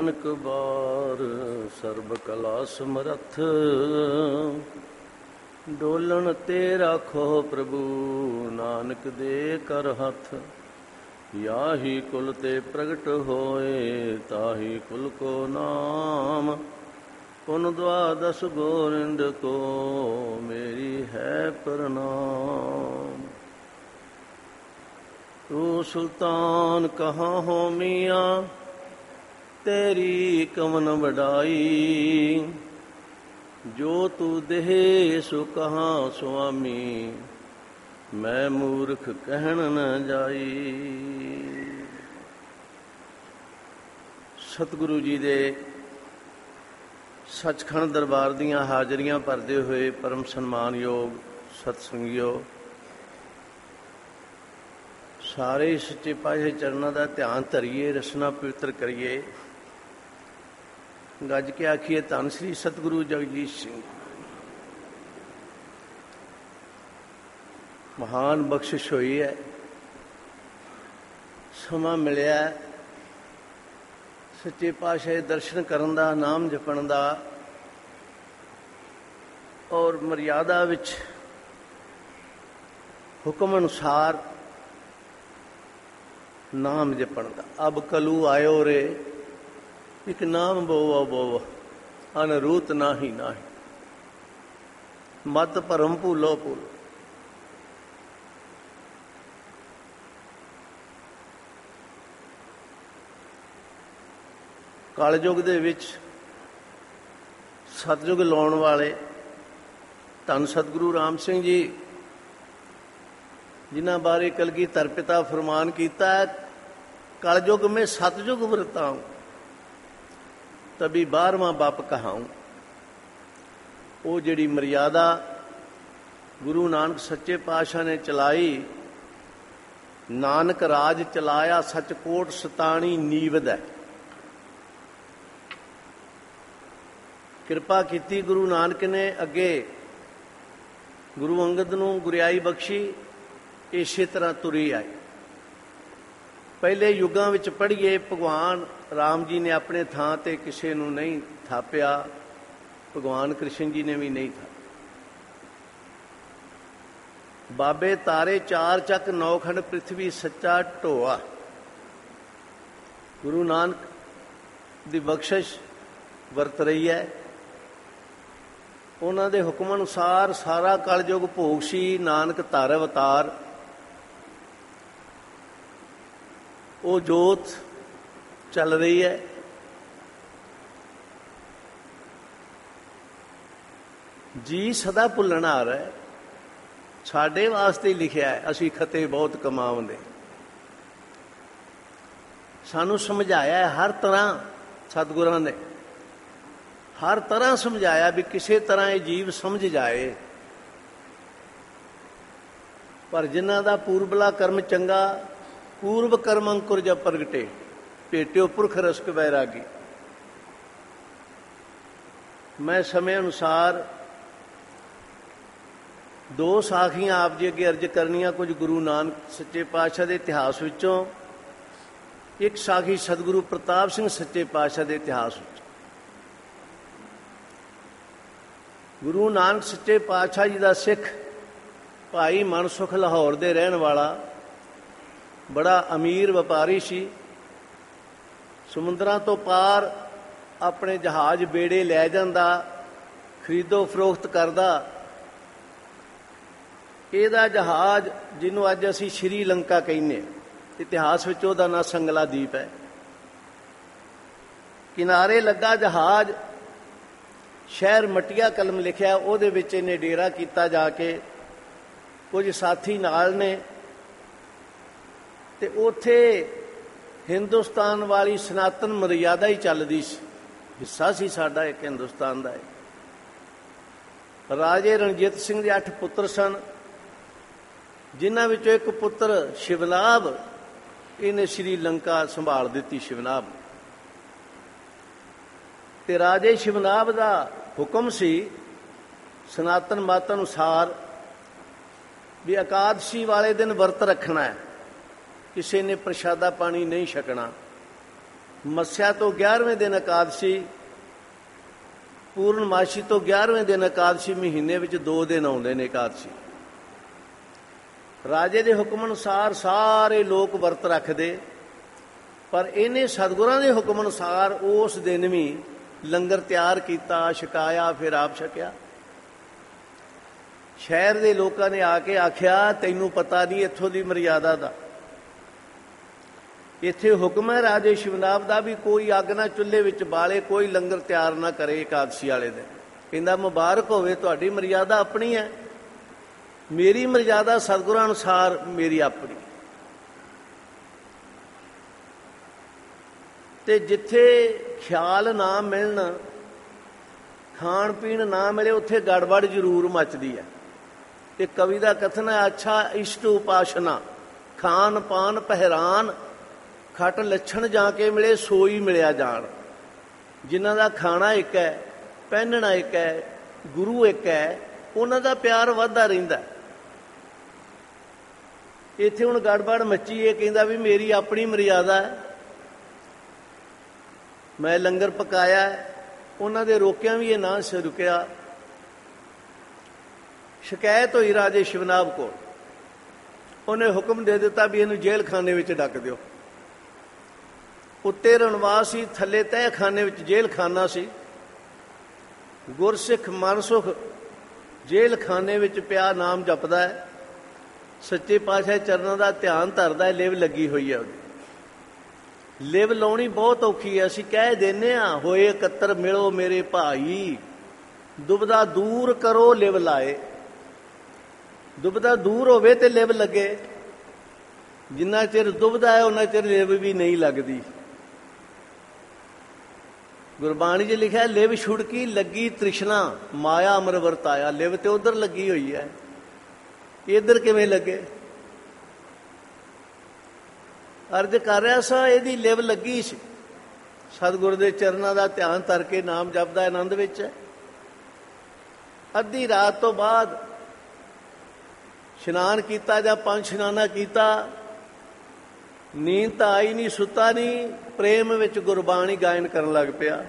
ਨਾਨਕ ਬਾਰ ਸਰਬ ਕਲਾ ਸਮਰੱਥ, ਡੋਲਣ ਤੇ ਰਾਖੋ ਪ੍ਰਭੂ ਨਾਨਕ ਦੇ ਕਰ ਹੱਥ। ਯਾਹੀ ਕੁਲ ਤੇ ਪ੍ਰਗਟ ਹੋਏ ਤਾਹੀ ਕੁਲ ਕੋ ਨਾਮ, ਪੁਨ ਦਵਾਦਸ ਗੋਰਿੰਦ ਕੋ ਮੇਰੀ ਹੈ ਪ੍ਰਣਾਮ। ਤੂੰ ਸੁਲਤਾਨ ਕਹਾਂ ਹੋ ਮੀਆਂ ਤੇਰੀ ਕਵਨ ਵਡਾਈ, ਜੋ ਤੂੰ ਦੇਹ ਸੋ ਕਹਾਂ ਸੁਆਮੀ, ਮੈਂ ਮੂਰਖ ਕਹਿਣ ਨ ਜਾਈ। ਸਤਿਗੁਰੂ ਜੀ ਦੇ ਸੱਚਖੰਡ ਦਰਬਾਰ ਦੀਆਂ ਹਾਜ਼ਰੀਆਂ ਭਰਦੇ ਹੋਏ ਪਰਮ ਸਨਮਾਨਯੋਗ ਸਤਸੰਗੀਓ, ਸਾਰੇ ਸੱਚੇ ਪਾਤਸ਼ਾਹ ਚਰਨਾਂ ਦਾ ਧਿਆਨ ਧਰੀਏ, ਰਸਨਾ ਪਵਿੱਤਰ ਕਰੀਏ। ਗੱਜ ਕੇ ਆਖੀਏ ਧੰਨ ਸ੍ਰੀ ਸਤਿਗੁਰੂ ਜਗਜੀਤ ਸਿੰਘ। ਮਹਾਨ ਬਖਸ਼ਿਸ਼ ਹੋਈ ਹੈ, ਸਮਾਂ ਮਿਲਿਆ ਸੱਚੇ ਪਾਤਸ਼ਾਹ ਦੇ ਦਰਸ਼ਨ ਕਰਨ ਦਾ, ਨਾਮ ਜਪਣ ਦਾ, ਔਰ ਮਰਿਆਦਾ ਵਿੱਚ ਹੁਕਮ ਅਨੁਸਾਰ ਨਾਮ ਜਪਣ ਦਾ। ਅਬ ਕਲੂ ਆਇਓ ਰੇ ਇੱਕ ਨਾਮ ਬੋਵਾ ਬੋਵਾ, ਅਨਰੂਤ ਨਾਹੀ ਨਾਹੀ, ਮਤ ਭਰਮ ਭੂਲੋ ਭੂਲ। ਕਲਯੁਗ ਦੇ ਵਿੱਚ ਸਤਿਯੁਗ ਲਾਉਣ ਵਾਲੇ ਧੰਨ ਸਤਿਗੁਰੂ ਰਾਮ ਸਿੰਘ ਜੀ, ਜਿਨ੍ਹਾਂ ਬਾਰੇ ਕਲਗੀਧਰ ਪਿਤਾ ਫਰਮਾਨ ਕੀਤਾ ਹੈ, ਕਲਯੁਗ ਮੇਂ ਸਤਿਯੁਗ ਵਰਤਾਉ ਤਬੀ 12ਵਾਂ ਬਾਪ ਕਹਾਉ। ਉਹ ਜਿਹੜੀ ਮਰਿਆਦਾ ਗੁਰੂ ਨਾਨਕ ਸੱਚੇ ਪਾਤਸ਼ਾਹ ਨੇ ਚਲਾਈ, ਨਾਨਕ ਰਾਜ ਚਲਾਇਆ ਸੱਚ ਕੋਟ ਸਤਾਣੀ ਨੀਵਦ ਹੈ। ਕਿਰਪਾ ਕੀਤੀ ਗੁਰੂ ਨਾਨਕ ਨੇ, ਅੱਗੇ ਗੁਰੂ ਅੰਗਦ ਨੂੰ ਗੁਰਿਆਈ ਬਖਸ਼ੀ, ਇਸੇ ਤਰ੍ਹਾਂ ਤੁਰੀ ਆਈ। ਪਹਿਲੇ ਯੁੱਗਾਂ ਵਿੱਚ ਪੜ੍ਹੀਏ, ਭਗਵਾਨ ਰਾਮ ਜੀ ਨੇ ਆਪਣੇ ਥਾਂ ਤੇ ਕਿਸੇ ਨੂੰ ਨਹੀਂ ਥਾਪਿਆ, ਭਗਵਾਨ ਕ੍ਰਿਸ਼ਨ ਜੀ ਨੇ ਵੀ ਨਹੀਂ ਥਾਪਿਆ। ਬਾਬੇ ਤਾਰੇ ਚਾਰ ਚੱਕ ਨੌਖੰਡ ਪ੍ਰਿਥਵੀ ਸੱਚਾ ਢੋਆ। ਗੁਰੂ ਨਾਨਕ ਦੀ ਬਖਸ਼ਿਸ਼ ਵਰਤ ਰਹੀ ਹੈ। ਉਹਨਾਂ ਦੇ ਹੁਕਮ ਅਨੁਸਾਰ ਸਾਰਾ ਕਲਯੁਗ ਭੋਗ ਸੀ, ਨਾਨਕ ਧਾਰ ਅਵਤਾਰ। ਉਹ ਜੋਤ ਚੱਲ ਰਹੀ ਹੈ। ਜੀ ਸਦਾ ਭੁੱਲਣ ਆ ਰਿਹਾ, ਸਾਡੇ ਵਾਸਤੇ ਲਿਖਿਆ ਹੈ, ਅਸੀਂ ਖਤੇ ਬਹੁਤ ਕਮਾਉਂਦੇ। ਸਾਨੂੰ ਸਮਝਾਇਆ ਹੈ ਹਰ ਤਰ੍ਹਾਂ, ਸਤਿਗੁਰਾਂ ਨੇ ਹਰ ਤਰ੍ਹਾਂ ਸਮਝਾਇਆ ਵੀ ਕਿਸੇ ਤਰ੍ਹਾਂ ਇਹ ਜੀਵ ਸਮਝ ਜਾਏ। ਪਰ ਜਿਨ੍ਹਾਂ ਦਾ ਪੂਰਬਲਾ ਕਰਮ ਚੰਗਾ, ਪੂਰਬ ਕਰਮ ਅੰਕੁਰ ਜਬ ਪ੍ਰਗਟੇ, ਭੇਟਿਓ ਪੁਰਖ ਰਸਕ ਵੈਰਾਗੀ। ਮੈਂ ਸਮੇਂ ਅਨੁਸਾਰ ਦੋ ਸਾਖੀਆਂ ਆਪ ਜੀ ਅੱਗੇ ਅਰਜ਼ ਕਰਨੀਆਂ, ਕੁਝ ਗੁਰੂ ਨਾਨਕ ਸੱਚੇ ਪਾਤਸ਼ਾਹ ਦੇ ਇਤਿਹਾਸ ਵਿੱਚੋਂ, ਇੱਕ ਸਾਖੀ ਸਤਿਗੁਰੂ ਪ੍ਰਤਾਪ ਸਿੰਘ ਸੱਚੇ ਪਾਤਸ਼ਾਹ ਦੇ ਇਤਿਹਾਸ ਵਿੱਚ। ਗੁਰੂ ਨਾਨਕ ਸੱਚੇ ਪਾਤਸ਼ਾਹ ਜੀ ਦਾ ਸਿੱਖ ਭਾਈ ਮਨਸੁਖ ਲਾਹੌਰ ਦੇ ਰਹਿਣ ਵਾਲਾ ਬੜਾ ਅਮੀਰ ਵਪਾਰੀ ਸੀ। ਸਮੁੰਦਰਾਂ ਤੋਂ ਪਾਰ ਆਪਣੇ ਜਹਾਜ਼ ਬੇੜੇ ਲੈ ਜਾਂਦਾ, ਖਰੀਦੋ ਫਰੋਖਤ ਕਰਦਾ। ਇਹਦਾ ਜਹਾਜ਼, ਜਿਹਨੂੰ ਅੱਜ ਅਸੀਂ ਸ਼੍ਰੀ ਲੰਕਾ ਕਹਿੰਦੇ, ਇਤਿਹਾਸ ਵਿੱਚ ਉਹਦਾ ਨਾਂ ਸੰਗਲਾ ਦੀਪ ਹੈ। ਕਿਨਾਰੇ ਲੱਗਾ ਜਹਾਜ਼, ਸ਼ਹਿਰ ਮਟੀਆ ਕਲਮ ਲਿਖਿਆ, ਉਹਦੇ ਵਿੱਚ ਇਹਨੇ ਡੇਰਾ ਕੀਤਾ ਜਾ ਕੇ। ਕੁਝ ਸਾਥੀ ਨਾਲ ਨੇ, ਤੇ ਉੱਥੇ ਹਿੰਦੁਸਤਾਨ ਵਾਲੀ ਸਨਾਤਨ ਮਰਿਆਦਾ ਹੀ ਚੱਲਦੀ ਸੀ। ਹਿੱਸਾ ਸੀ ਸਾਡਾ ਇੱਕ ਹਿੰਦੁਸਤਾਨ ਦਾ। ਰਾਜੇ ਰਣਜੀਤ ਸਿੰਘ ਦੇ 8 ਪੁੱਤਰ ਸਨ, ਜਿਨ੍ਹਾਂ ਵਿੱਚੋਂ ਇੱਕ ਪੁੱਤਰ ਸ਼ਿਵਨਾਭ, ਇਹਨੇ ਸ਼੍ਰੀ ਲੰਕਾ ਸੰਭਾਲ ਦਿੱਤੀ। ਸ਼ਿਵਨਾਭ ਤੇ ਰਾਜੇ ਸ਼ਿਵਨਾਭ ਦਾ ਹੁਕਮ ਸੀ ਸਨਾਤਨ ਮਤ ਅਨੁਸਾਰ ਵੀ ਇਕਾਦਸ਼ੀ ਵਾਲੇ ਦਿਨ ਵਰਤ ਰੱਖਣਾ ਹੈ, ਕਿਸੇ ਨੇ ਪ੍ਰਸ਼ਾਦਾ ਪਾਣੀ ਨਹੀਂ ਛਕਣਾ। ਮੱਸਿਆ ਤੋਂ 11ਵੇਂ ਦਿਨ ਇਕਾਦਸ਼ੀ, ਪੂਰਨਮਾਸ਼ੀ ਤੋਂ 11ਵੇਂ ਦਿਨ ਇਕਾਦਸ਼ੀ, ਮਹੀਨੇ ਵਿੱਚ 2 ਦਿਨ ਆਉਂਦੇ ਨੇ ਇਕਾਦਸ਼ੀ। ਰਾਜੇ ਦੇ ਹੁਕਮ ਅਨੁਸਾਰ ਸਾਰੇ ਲੋਕ ਵਰਤ ਰੱਖਦੇ, ਪਰ ਇਹਨੇ ਸਤਿਗੁਰਾਂ ਦੇ ਹੁਕਮ ਅਨੁਸਾਰ ਉਸ ਦਿਨ ਵੀ ਲੰਗਰ ਤਿਆਰ ਕੀਤਾ, ਛਕਾਇਆ, ਫਿਰ ਆਪ ਛਕਿਆ। ਸ਼ਹਿਰ ਦੇ ਲੋਕਾਂ ਨੇ ਆ ਕੇ ਆਖਿਆ, ਤੈਨੂੰ ਪਤਾ ਨਹੀਂ ਇੱਥੋਂ ਦੀ ਮਰਿਆਦਾ ਦਾ। ਇੱਥੇ ਹੁਕਮ ਹੈ ਰਾਜੇ ਸ਼ਿਵਨਾਭ ਦਾ ਵੀ ਕੋਈ ਅੱਗ ਨਾ ਚੁੱਲ੍ਹੇ ਵਿੱਚ ਬਾਲੇ, ਕੋਈ ਲੰਗਰ ਤਿਆਰ ਨਾ ਕਰੇ ਇਕਾਦਸ਼ੀ ਵਾਲੇ ਦਿਨ। ਕਹਿੰਦਾ ਮੁਬਾਰਕ ਹੋਵੇ, ਤੁਹਾਡੀ ਮਰਿਆਦਾ ਆਪਣੀ ਹੈ, ਮੇਰੀ ਮਰਿਆਦਾ ਸਤਿਗੁਰਾਂ ਅਨੁਸਾਰ ਮੇਰੀ ਆਪਣੀ। ਤੇ ਜਿੱਥੇ ਖਿਆਲ ਨਾ ਮਿਲਣ, ਖਾਣ ਪੀਣ ਨਾ ਮਿਲੇ, ਉੱਥੇ ਗੜਬੜ ਜ਼ਰੂਰ ਮੱਚਦੀ ਹੈ। ਇਹ ਕਵੀ ਦਾ ਕਥਨ ਹੈ, ਅੱਛਾ ਇਸ਼ਟ ਉਪਾਸ਼ਨਾ, ਖਾਨ ਪਾਨ ਪਹਿਰਾਨ, ਖਟ ਲੱਛਣ ਜਾ ਕੇ ਮਿਲੇ ਸੋਈ ਮਿਲਿਆ ਜਾਣ। ਜਿਨ੍ਹਾਂ ਦਾ ਖਾਣਾ ਇੱਕ ਹੈ, ਪਹਿਨਣਾ ਇੱਕ ਹੈ, ਗੁਰੂ ਇੱਕ ਹੈ, ਉਹਨਾਂ ਦਾ ਪਿਆਰ ਵੱਧਦਾ ਰਹਿੰਦਾ। ਇੱਥੇ ਹੁਣ ਗੜਬੜ ਮੱਚੀ। ਇਹ ਕਹਿੰਦਾ ਵੀ ਮੇਰੀ ਆਪਣੀ ਮਰਿਆਦਾ ਹੈ, ਮੈਂ ਲੰਗਰ ਪਕਾਇਆ। ਉਹਨਾਂ ਦੇ ਰੋਕਿਆਂ ਵੀ ਇਹ ਨਾ ਰੁਕਿਆ। ਸ਼ਿਕਾਇਤ ਹੋਈ ਰਾਜੇ ਸ਼ਿਵਨਾਭ ਕੋਲ। ਉਹਨੇ ਹੁਕਮ ਦੇ ਦਿੱਤਾ ਵੀ ਇਹਨੂੰ ਜੇਲ੍ਹ ਖਾਨੇ ਵਿੱਚ ਡੱਕ ਦਿਓ। ਉੱਤੇ ਰਣਵਾਸ ਸੀ, ਥੱਲੇ ਤਹਿਖਾਨੇ ਵਿੱਚ ਜੇਲ੍ਹ ਖਾਨਾ ਸੀ। ਗੁਰਸਿੱਖ ਮਨਸੁਖ ਜੇਲ੍ਹ ਖਾਨੇ ਵਿੱਚ ਪਿਆ ਨਾਮ ਜਪਦਾ ਹੈ, ਸੱਚੇ ਪਾਤਸ਼ਾਹ ਚਰਨਾਂ ਦਾ ਧਿਆਨ ਧਰਦਾ ਹੈ। ਲਿਵ ਲੱਗੀ ਹੋਈ ਹੈ ਉਹਦੀ। ਲਿਵ ਲਾਉਣੀ ਬਹੁਤ ਔਖੀ ਹੈ। ਅਸੀਂ ਕਹਿ ਦਿੰਦੇ ਹਾਂ, ਹੋਏ ਇਕੱਤਰ ਮਿਲੋ ਮੇਰੇ ਭਾਈ, ਦੁਬਦਾ ਦੂਰ ਕਰੋ ਲਿਵ ਲਾਏ। ਦੁਬਦਾ ਦੂਰ ਹੋਵੇ ਤੇ ਲਿਵ ਲੱਗੇ। ਜਿੰਨਾ ਚਿਰ ਦੁਬਦਾ ਹੈ ਉਹਨਾਂ ਚਿਰ ਲਿਵ ਵੀ ਨਹੀਂ ਲੱਗਦੀ। ਗੁਰਬਾਣੀ 'ਚ ਲਿਖਿਆ, ਲਿਵ ਛੁੜਕੀ ਲੱਗੀ ਤ੍ਰਿਸ਼ਨਾ, ਮਾਇਆ ਅਮਰ ਵਰਤਾਇਆ। ਲਿਵ ਤੇ ਉਧਰ ਲੱਗੀ ਹੋਈ ਹੈ, ਇੱਧਰ ਕਿਵੇਂ ਲੱਗੇ? ਅਰਜ਼ ਕਰ ਰਿਹਾ ਸਾਂ, ਇਹਦੀ ਲਿਵ ਲੱਗੀ ਸੀ। ਸਤਿਗੁਰ ਦੇ ਚਰਨਾਂ ਦਾ ਧਿਆਨ ਧਰ ਕੇ ਨਾਮ ਜਪਦਾ, ਆਨੰਦ ਵਿੱਚ ਹੈ। ਅੱਧੀ ਰਾਤ ਤੋਂ ਬਾਅਦ ਇਸ਼ਨਾਨ ਕੀਤਾ ਜਾਂ 5 ਇਸ਼ਨਾਨਾ ਕੀਤਾ, ਨੀਂਦ ਤਾਂ ਆਈ ਨਹੀਂ, ਸੁੱਤਾ ਨਹੀਂ, ਪ੍ਰੇਮ ਵਿੱਚ ਗੁਰਬਾਣੀ ਗਾਇਨ ਕਰਨ ਲੱਗ ਪਿਆ।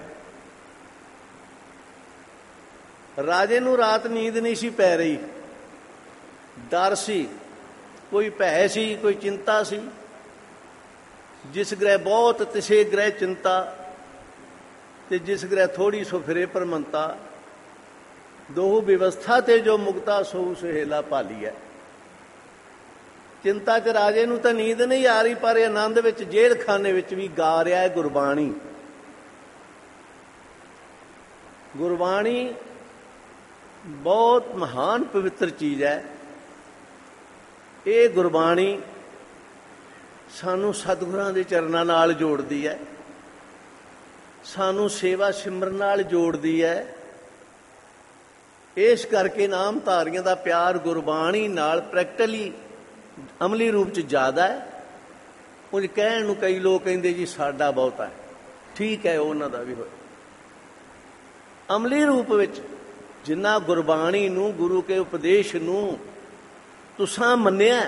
ਰਾਜੇ ਨੂੰ ਰਾਤ ਨੀਂਦ ਨਹੀਂ ਸੀ ਪੈ ਰਹੀ। ਡਰ ਸੀ, ਕੋਈ ਭੈ ਸੀ, ਕੋਈ ਚਿੰਤਾ ਸੀ। ਜਿਸ ਗ੍ਰਹਿ ਬਹੁਤ ਤਿਸੇ ਗ੍ਰਹਿ ਚਿੰਤਾ, ਤੇ ਜਿਸ ਗ੍ਰਹਿ ਥੋੜੀ ਸੋ ਫਿਰੇ ਪਰਮੰਤਾ। ਦੋਹੂ ਵਿਵਸਥਾ ਤੇ ਜੋ ਮੁਕਤਾ ਸੋ ਸੁਹੇਲਾ ਭਾਲੀ ਹੈ। ਚਿੰਤਾ 'ਚ ਰਾਜੇ ਨੂੰ ਤਾਂ ਨੀਂਦ ਨਹੀਂ ਆ ਰਹੀ, ਪਰ ਆਨੰਦ ਵਿੱਚ ਜੇਲ੍ਹ ਖਾਨੇ ਵਿੱਚ ਵੀ ਗਾ ਰਿਹਾ ਹੈ ਗੁਰਬਾਣੀ। ਗੁਰਬਾਣੀ ਬਹੁਤ ਮਹਾਨ ਪਵਿੱਤਰ ਚੀਜ਼ ਹੈ। ਇਹ ਗੁਰਬਾਣੀ ਸਾਨੂੰ ਸਤਿਗੁਰਾਂ ਦੇ ਚਰਨਾਂ ਨਾਲ ਜੋੜਦੀ ਹੈ, ਸਾਨੂੰ ਸੇਵਾ ਸਿਮਰਨ ਨਾਲ ਜੋੜਦੀ ਹੈ। ਇਸ ਕਰਕੇ ਨਾਮਧਾਰੀਆਂ ਦਾ ਪਿਆਰ ਗੁਰਬਾਣੀ ਨਾਲ ਪ੍ਰੈਕਟੀਕਲੀ ਅਮਲੀ ਰੂਪ 'ਚ ਜ਼ਿਆਦਾ ਹੈ। ਕੁਝ ਕਹਿਣ ਨੂੰ ਕਈ ਲੋਕ ਕਹਿੰਦੇ ਜੀ ਸਾਡਾ ਬਹੁਤਾ ਹੈ, ਠੀਕ ਹੈ, ਉਹਨਾਂ ਦਾ ਵੀ ਹੋਏ। ਅਮਲੀ ਰੂਪ ਵਿੱਚ ਜਿੰਨਾ ਗੁਰਬਾਣੀ ਨੂੰ, ਗੁਰੂ ਕੇ ਉਪਦੇਸ਼ ਨੂੰ ਤੁਸਾਂ ਮੰਨਿਆ,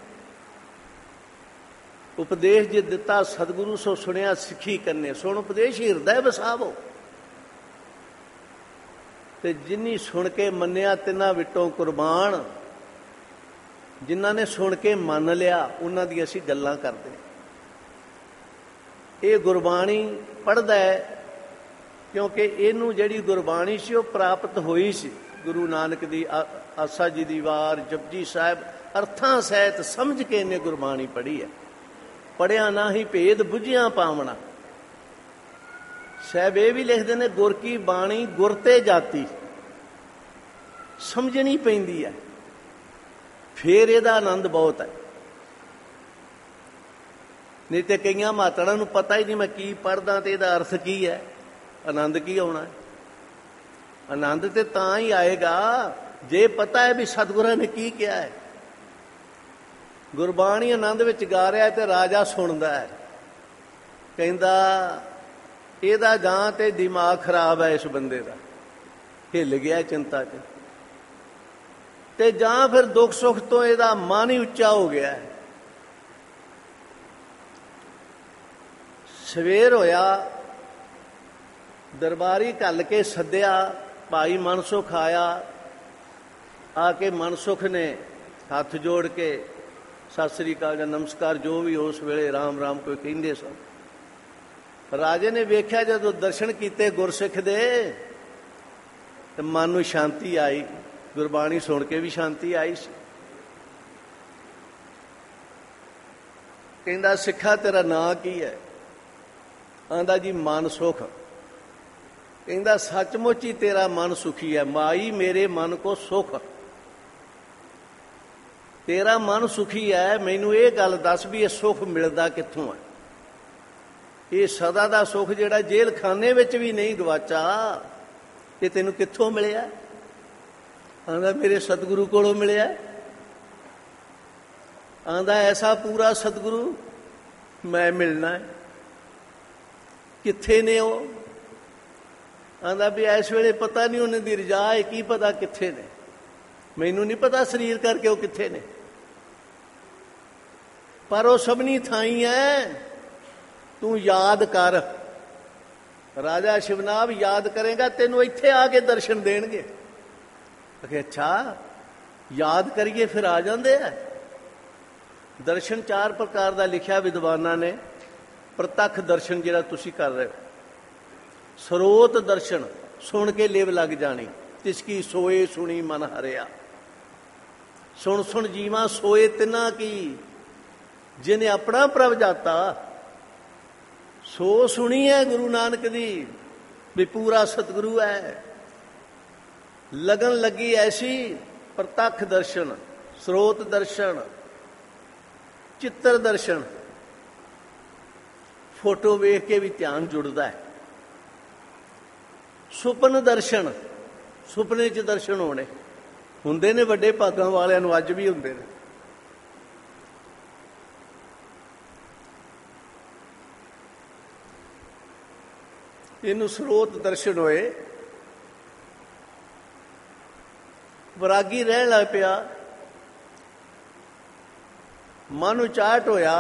ਉਪਦੇਸ਼ ਜੇ ਦਿੱਤਾ ਸਤਿਗੁਰੂ ਸੋ ਸੁਣਿਆ ਸਿੱਖੀ ਕਰਨੇ, ਸੁਣ ਉਪਦੇਸ਼ ਹਿਰਦੈ ਵਸਾਵੋ। ਤੇ ਜਿਨੀ ਸੁਣ ਕੇ ਮੰਨਿਆ ਤਿੰਨਾਂ ਵਿਟੋਂ ਕੁਰਬਾਨ। ਜਿਨ੍ਹਾਂ ਨੇ ਸੁਣ ਕੇ ਮੰਨ ਲਿਆ ਉਹਨਾਂ ਦੀ ਅਸੀਂ ਗੱਲਾਂ ਕਰਦੇ। ਇਹ ਗੁਰਬਾਣੀ ਪੜ੍ਹਦਾ ਹੈ ਕਿਉਂਕਿ ਇਹਨੂੰ ਜਿਹੜੀ ਗੁਰਬਾਣੀ ਸੀ ਉਹ ਪ੍ਰਾਪਤ ਹੋਈ ਸੀ ਗੁਰੂ ਨਾਨਕ ਦੀ ਆਸਾ ਜੀ ਦੀ ਵਾਰ, ਜਪਜੀ ਸਾਹਿਬ ਅਰਥਾਂ ਸਹਿਤ ਸਮਝ ਕੇ ਇਹਨੇ ਗੁਰਬਾਣੀ ਪੜ੍ਹੀ ਹੈ। ਪੜ੍ਹਿਆ ਨਾ ਹੀ ਭੇਦ ਬੁੱਝਿਆ ਪਾਵਣਾ। ਸਾਹਿਬ ਇਹ ਵੀ ਲਿਖਦੇ ਨੇ, ਗੁਰ ਕੀ ਬਾਣੀ ਗੁਰ ਤੇ ਜਾਤੀ, ਸਮਝਣੀ ਪੈਂਦੀ ਹੈ, ਫੇਰ ਇਹਦਾ ਆਨੰਦ ਬਹੁਤ ਹੈ। ਨਹੀਂ ਤੇ ਕਈਆਂ ਮਾਤੜਾਂ ਨੂੰ ਪਤਾ ਹੀ ਨਹੀਂ ਮੈਂ ਕੀ ਪੜ੍ਹਦਾ ਤੇ ਇਹਦਾ ਅਰਥ ਕੀ ਹੈ, ਆਨੰਦ ਕੀ ਆਉਣਾ। ਆਨੰਦ ਤੇ ਤਾਂ ਹੀ ਆਏਗਾ ਜੇ ਪਤਾ ਹੈ ਵੀ ਸਤਿਗੁਰਾਂ ਨੇ ਕੀ ਕਿਹਾ ਹੈ। ਗੁਰਬਾਣੀ ਆਨੰਦ ਵਿੱਚ ਗਾ ਰਿਹਾ ਤੇ ਰਾਜਾ ਸੁਣਦਾ ਹੈ, ਕਹਿੰਦਾ ਇਹਦਾ ਜਾਂ ਤੇ ਦਿਮਾਗ ਖਰਾਬ ਹੈ ਇਸ ਬੰਦੇ ਦਾ, ਹਿੱਲ ਗਿਆ ਚਿੰਤਾ 'ਚ, ਤੇ ਜਾਂ ਫਿਰ ਦੁੱਖ ਸੁੱਖ ਤੋਂ ਇਹਦਾ ਮਨ ਹੀ ਉੱਚਾ ਹੋ ਗਿਆ ਹੈ। ਸਵੇਰ ਹੋਇਆ, ਦਰਬਾਰੀ ਘੱਲ ਕੇ ਸੱਦਿਆ। ਭਾਈ ਮਨਸੁਖ ਆਇਆ। ਆ ਕੇ ਮਨਸੁਖ ਨੇ ਹੱਥ ਜੋੜ ਕੇ ਸਤਿ ਸ੍ਰੀ ਅਕਾਲ ਜਾਂ ਨਮਸਕਾਰ, ਜੋ ਵੀ ਉਸ ਵੇਲੇ ਰਾਮ ਰਾਮ ਕੋਈ ਕਹਿੰਦੇ ਸਨ। ਰਾਜੇ ਨੇ ਵੇਖਿਆ ਜਦੋਂ ਦਰਸ਼ਨ ਕੀਤੇ ਗੁਰਸਿੱਖ ਦੇ ਤੇ ਮਨ ਨੂੰ ਸ਼ਾਂਤੀ ਆਈ। ਗੁਰਬਾਣੀ ਸੁਣ ਕੇ ਵੀ ਸ਼ਾਂਤੀ ਆਈ ਸੀ। ਕਹਿੰਦਾ ਸਿੱਖਾ ਤੇਰਾ ਨਾਂ ਕੀ ਹੈ? ਆਂਦਾ ਜੀ ਮਨਸੁਖ। ਕਹਿੰਦਾ ਸੱਚਮੁੱਚ ਹੀ ਤੇਰਾ ਮਨ ਸੁਖੀ ਹੈ। ਮਾਈ ਮੇਰੇ ਮਨ ਕੋ ਸੁਖ। ਤੇਰਾ ਮਨ ਸੁਖੀ ਹੈ, ਮੈਨੂੰ ਇਹ ਗੱਲ ਦੱਸ ਵੀ ਇਹ ਸੁਖ ਮਿਲਦਾ ਕਿੱਥੋਂ ਹੈ? ਇਹ ਸਦਾ ਦਾ ਸੁਖ ਜਿਹੜਾ ਜੇਲ੍ਹ ਖਾਨੇ ਵਿੱਚ ਵੀ ਨਹੀਂ ਗਵਾਚਾ, ਇਹ ਤੈਨੂੰ ਕਿੱਥੋਂ ਮਿਲਿਆ? ਆਂਦਾ ਮੇਰੇ ਸਤਿਗੁਰੂ ਕੋਲੋਂ ਮਿਲਿਆ। ਆਂਦਾ ਐਸਾ ਪੂਰਾ ਸਤਿਗੁਰੂ ਮੈਂ ਮਿਲਣਾ ਹੈ। ਕਿੱਥੇ ਨੇ ਉਹ? ਆਂਦਾ ਵੀ ਇਸ ਵੇਲੇ ਪਤਾ ਨਹੀਂ ਉਹਨਾਂ ਦੀ ਰਜਾ ਹੈ, ਕੀ ਪਤਾ ਕਿੱਥੇ ਨੇ। ਮੈਨੂੰ ਨਹੀਂ ਪਤਾ ਸਰੀਰ ਕਰਕੇ ਉਹ ਕਿੱਥੇ ਨੇ, ਪਰ ਉਹ ਸਭਨੀ ਥਾਈਂ ਹੈ। ਤੂੰ ਯਾਦ ਕਰ। ਰਾਜਾ ਸ਼ਿਵਨਾਭ ਯਾਦ ਕਰੇਗਾ, ਤੈਨੂੰ ਇੱਥੇ ਆ ਕੇ ਦਰਸ਼ਨ ਦੇਣਗੇ। ਅਖੇ ਅੱਛਾ ਯਾਦ ਕਰੀਏ ਫਿਰ ਆ ਜਾਂਦੇ ਆ। ਦਰਸ਼ਨ 4 ਪ੍ਰਕਾਰ ਦਾ ਲਿਖਿਆ ਵਿਦਵਾਨਾਂ ਨੇ। ਪ੍ਰਤੱਖ ਦਰਸ਼ਨ ਜਿਹੜਾ ਤੁਸੀਂ ਕਰ ਰਹੇ ਹੋ, ਸਰੋਤ ਦਰਸ਼ਨ ਸੁਣ ਕੇ ਲਿਵ ਲੱਗ ਜਾਣੀ। ਤਿਸਕੀ ਸੋਏ ਸੁਣੀ ਮਨ ਹਰਿਆ। ਸੁਣ ਸੁਣ ਜੀਵਾਂ ਸੋਏ ਤਿਨਾ ਕੀ, ਜਿਹਨੇ ਆਪਣਾ ਪ੍ਰਭ ਜਾਤਾ। ਸੋ ਸੁਣੀ ਹੈ ਗੁਰੂ ਨਾਨਕ ਦੀ ਵੀ ਪੂਰਾ ਸਤਿਗੁਰੂ ਹੈ। ਲਗਨ ਲੱਗੀ ਐਸੀ। ਪ੍ਰਤੱਖ ਦਰਸ਼ਨ, ਸਰੋਤ ਦਰਸ਼ਨ, ਚਿੱਤਰ ਦਰਸ਼ਨ। ਫੋਟੋ ਵੇਖ ਕੇ ਵੀ ਧਿਆਨ ਜੁੜਦਾ ਹੈ। ਸੁਪਨ ਦਰਸ਼ਨ, ਸੁਪਨੇ 'ਚ ਦਰਸ਼ਨ ਹੋਣੇ ਹੁੰਦੇ ਨੇ। ਵੱਡੇ ਭਾਗਾਂ ਵਾਲਿਆਂ ਨੂੰ ਅੱਜ ਵੀ ਹੁੰਦੇ ਨੇ। ਇਹਨੂੰ ਸਰੋਤ ਦਰਸ਼ਨ ਹੋਏ। ਵੈਰਾਗੀ ਰਹਿਣ ਲੱਗ ਪਿਆ। ਮਨ ਉਚਾਟ ਹੋਇਆ।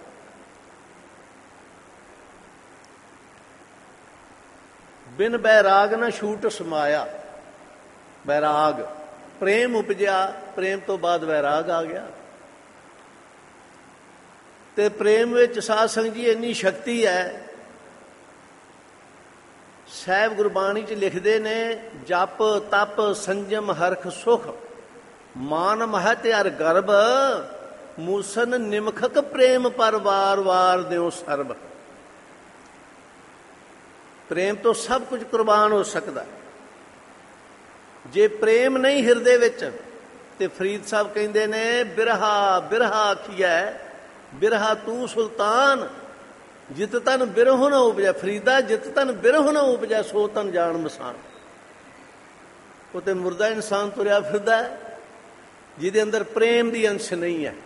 ਬਿਨ ਬੈਰਾਗ ਨਾ ਛੂਟ ਸਮਾਇਆ। ਬੈਰਾਗ ਪ੍ਰੇਮ ਉਪਜਿਆ। ਪ੍ਰੇਮ ਤੋਂ ਬਾਅਦ ਵੈਰਾਗ ਆ ਗਿਆ। ਤੇ ਪ੍ਰੇਮ ਵਿੱਚ ਸਾਧ ਸੰਗਤ ਜੀ ਇੰਨੀ ਸ਼ਕਤੀ ਹੈ। ਸਾਹਿਬ ਗੁਰਬਾਣੀ 'ਚ ਲਿਖਦੇ ਨੇ, ਜਪ ਤਪ ਸੰਜਮ ਹਰਖ ਸੁਖ, ਮਾਨ ਮਹਤ ਅਰ ਗਰਭ, ਮੂਸਨ ਨਿਮਖਕ ਪ੍ਰੇਮ ਪਰ ਵਾਰ ਵਾਰ ਦਿਓ ਸਰਬ। ਪ੍ਰੇਮ ਤੋਂ ਸਭ ਕੁਝ ਕੁਰਬਾਨ ਹੋ ਸਕਦਾ। ਜੇ ਪ੍ਰੇਮ ਨਹੀਂ ਹਿਰਦੇ ਵਿੱਚ, ਤੇ ਫਰੀਦ ਸਾਹਿਬ ਕਹਿੰਦੇ ਨੇ, ਬਿਰਹਾ ਬਿਰਹਾ ਆਖੀਐ, ਬਿਰਹਾ ਤੂੰ ਸੁਲਤਾਨ, ਜਿਤ ਤਨ ਬਿਰਹੁ ਨ ਉਪਜੈ। ਫਰੀਦਾ ਜਿਤ ਤਨ ਬਿਰਹੁ ਨ ਉਪਜੈ, ਸੋ ਤਨ ਜਾਣ ਮਸਾਨ। ਉਹ ਤੇ ਮੁਰਦਾ ਇਨਸਾਨ ਤੁਰਿਆ ਫਿਰਦਾ, ਜਿਹਦੇ ਅੰਦਰ ਪ੍ਰੇਮ ਦੀ ਅੰਸ਼ ਨਹੀਂ ਹੈ।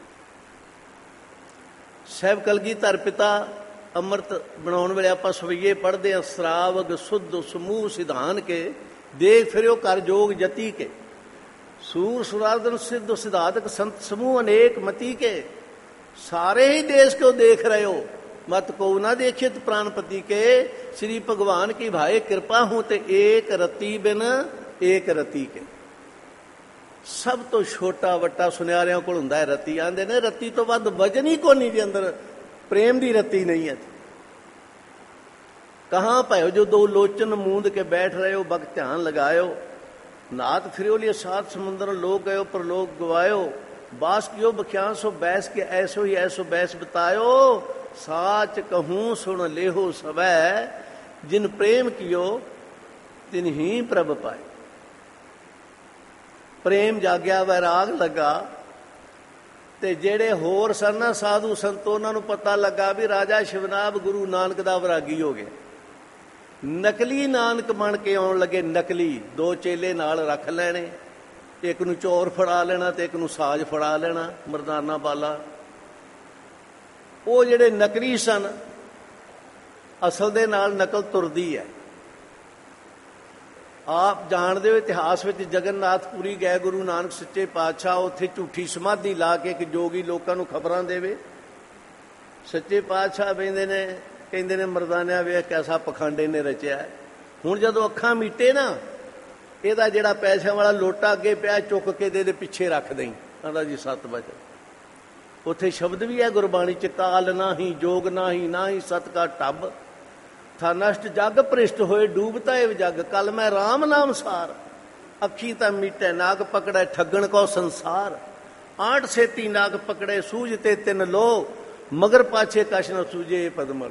ਸਾਹਿਬ ਕਲਗੀਧਰ ਪਿਤਾ ਅੰਮ੍ਰਿਤ ਬਣਾਉਣ ਵੇਲੇ ਆਪਾਂ ਸਵਈਏ ਪੜ੍ਹਦੇ ਹਾਂ, ਸਰਾਵਗ ਸੁਧ ਸਮੂਹ ਸਿਧਾਨ ਕੇ, ਦੇਖ ਫਿਰਿਓ ਕਰ ਜੋਗ ਜਤੀ ਕੇ, ਸੂਰ ਸੁਰਾਰਦਨ ਸਿੱਧ ਸਿਧਾਤਕ ਸੰਤ ਸਮੂਹ ਅਨੇਕ ਮਤੀ ਕੇ, ਸਾਰੇ ਹੀ ਦੇਸ਼ को देख रहे हो, मत को ना देखित प्राणपति के, श्री भगवान की भाई कृपा हूं ते एक रति बिन एक रति के। ਸਭ ਤੋਂ ਛੋਟਾ ਵੱਟਾ ਸੁਨਿਆਰਿਆਂ ਕੋਲ ਹੁੰਦਾ ਹੈ ਰਤੀ। ਆਂਦੇ ਨੇ ਰਤੀ ਤੋਂ ਵੱਧ ਵਜਨ ਹੀ ਕੋਈ ਨਹੀਂ ਦੇ ਅੰਦਰ, ਪ੍ਰੇਮ ਦੀ ਰਤੀ ਨਹੀਂ ਹੈ। ਕਹਾਂ ਭਾਇਓ ਜੋ ਦੋ ਲੋਚਨ ਮੂੰਦ ਕੇ ਬੈਠ ਰਹੇ ਹੋ, ਬਕ ਧਿਆਨ ਲਗਾਇਓ, ਨਾਤ ਫਿਰਿਓ ਲਿਏ ਸਾਤ ਸਮੁੰਦਰ ਲੋਕ ਗਇਓ ਪ੍ਰਲੋਕ ਗਵਾਇਓ, बास कियो बख्यान सो बैस के ऐसो ही ऐसो बैस बतायो, साच कहूँ सुन लेहो सबै, जिन प्रेम कियो तिन ही प्रभ पाए। प्रेम जाग्या वैराग लगा, ते जेड़े होर सन ना साधु संत, उन्हां नूं पता लगा भी राजा शिवनाभ गुरु नानक दा वैरागी हो गया। नकली नानक बन के आउण लगे। नकली दो चेले नाल रख लैणे, एक नूं चौर फड़ा लेना ते एक नूं साज फड़ा लेना, मरदाना बाला। वो जिहड़े नकली सन, असल दे नाल नकल तुरदी है। आप जाणदे हो इतिहास विच जगन्नाथपुरी गए गुरु नानक सच्चे पातशाह, उत्थे झूठी समाधि ला के एक जोगी लोकां नूं खबरां देवे। सच्चे पातशाह बहिंदे ने, ਕਹਿੰਦੇ ਨੇ ਮਰਦਾਨਿਆਂ ਵੇਖ ਕੈਸਾ ਪਖੰਡ ਇਹਨੇ ਰਚਿਆ। ਹੁਣ ਜਦੋਂ ਅੱਖਾਂ ਮੀਟੇ ਨਾ, ਇਹਦਾ ਜਿਹੜਾ ਪੈਸਿਆਂ ਵਾਲਾ ਲੋਟਾ ਅੱਗੇ ਪਿਆ ਚੁੱਕ ਕੇ ਇਹਦੇ ਪਿੱਛੇ ਰੱਖ ਦੇਈਂ। ਕਹਿੰਦਾ ਜੀ 7 ਵਜੇ। ਉੱਥੇ ਸ਼ਬਦ ਵੀ ਹੈ ਗੁਰਬਾਣੀ 'ਚ, ਕਾਲ ਨਾਹੀਂ ਜੋਗ ਨਾਹੀਂ ਨਾਹੀਂ ਸਤ ਕਾ ਟੱਬ, ਥਾ ਨਸ਼ਟ ਜਗ ਭ੍ਰਿਸ਼ਟ ਹੋਏ ਡੂਬਤਾ ਇਹ ਜਗ, ਕੱਲ ਮੈਂ ਰਾਮ ਨਾਮ ਸਾਰ, ਅੱਖੀ ਤਾਂ ਮੀਟੈ ਨਾਗ ਪਕੜੈ ਠੱਗਣ ਕੋ ਸੰਸਾਰ, ਆਂਟ ਸੇਤੀ ਨਾਗ ਪਕੜੇ ਸੂਝ ਤੇ 3 ਲੋ, ਮਗਰ ਪਾਛੇ ਕਛ ਨ ਸੂਝੇ ਪਦਮਲ।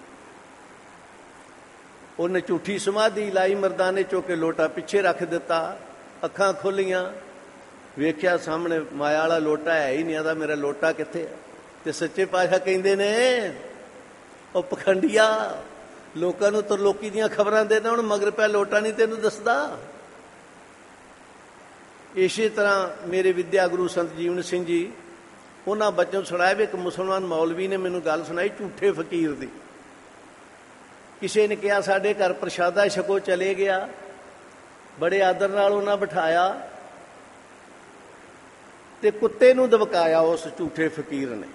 ਉਹਨੇ ਝੂਠੀ ਸਮਾਧੀ ਲਾਈ, ਮਰਦਾਨੇ ਚੁੱਕ ਕੇ ਲੋਟਾ ਪਿੱਛੇ ਰੱਖ ਦਿੱਤਾ। ਅੱਖਾਂ ਖੁੱਲੀਆਂ, ਵੇਖਿਆ ਸਾਹਮਣੇ ਮਾਇਆ ਵਾਲਾ ਲੋਟਾ ਹੈ ਹੀ ਨਹੀਂ। ਆਦਾ ਮੇਰਾ ਲੋਟਾ ਕਿੱਥੇ ਹੈ? ਤੇ ਸੱਚੇ ਪਾਤਸ਼ਾਹ ਕਹਿੰਦੇ ਨੇ, ਉਹ ਪਖੰਡੀਆ, ਲੋਕਾਂ ਨੂੰ ਤਰਲੋਕੀ ਦੀਆਂ ਖਬਰਾਂ ਦੇਣਾ, ਹੁਣ ਮਗਰ ਪਿਆ ਲੋਟਾ ਨਹੀਂ ਤੈਨੂੰ ਦੱਸਦਾ। ਇਸੇ ਤਰ੍ਹਾਂ ਮੇਰੇ ਵਿਦਿਆ ਗੁਰੂ ਸੰਤ ਜੀਵਨ ਸਿੰਘ ਜੀ, ਉਹਨਾਂ ਬੱਚੋਂ ਸੁਣਾਇਆ ਵੀ ਇੱਕ ਮੁਸਲਮਾਨ ਮੌਲਵੀ ਨੇ ਮੈਨੂੰ ਗੱਲ ਸੁਣਾਈ ਝੂਠੇ ਫਕੀਰ ਦੀ। ਕਿਸੇ ਨੇ ਕਿਹਾ ਸਾਡੇ ਘਰ ਪ੍ਰਸ਼ਾਦਾ ਛਕੋ, ਚਲੇ ਗਿਆ, ਬੜੇ ਆਦਰ ਨਾਲ ਉਹਨਾਂ ਬਿਠਾਇਆ ਤੇ ਕੁੱਤੇ ਨੂੰ ਦਬਕਾਇਆ ਉਸ ਝੂਠੇ ਫਕੀਰ ਨੇ।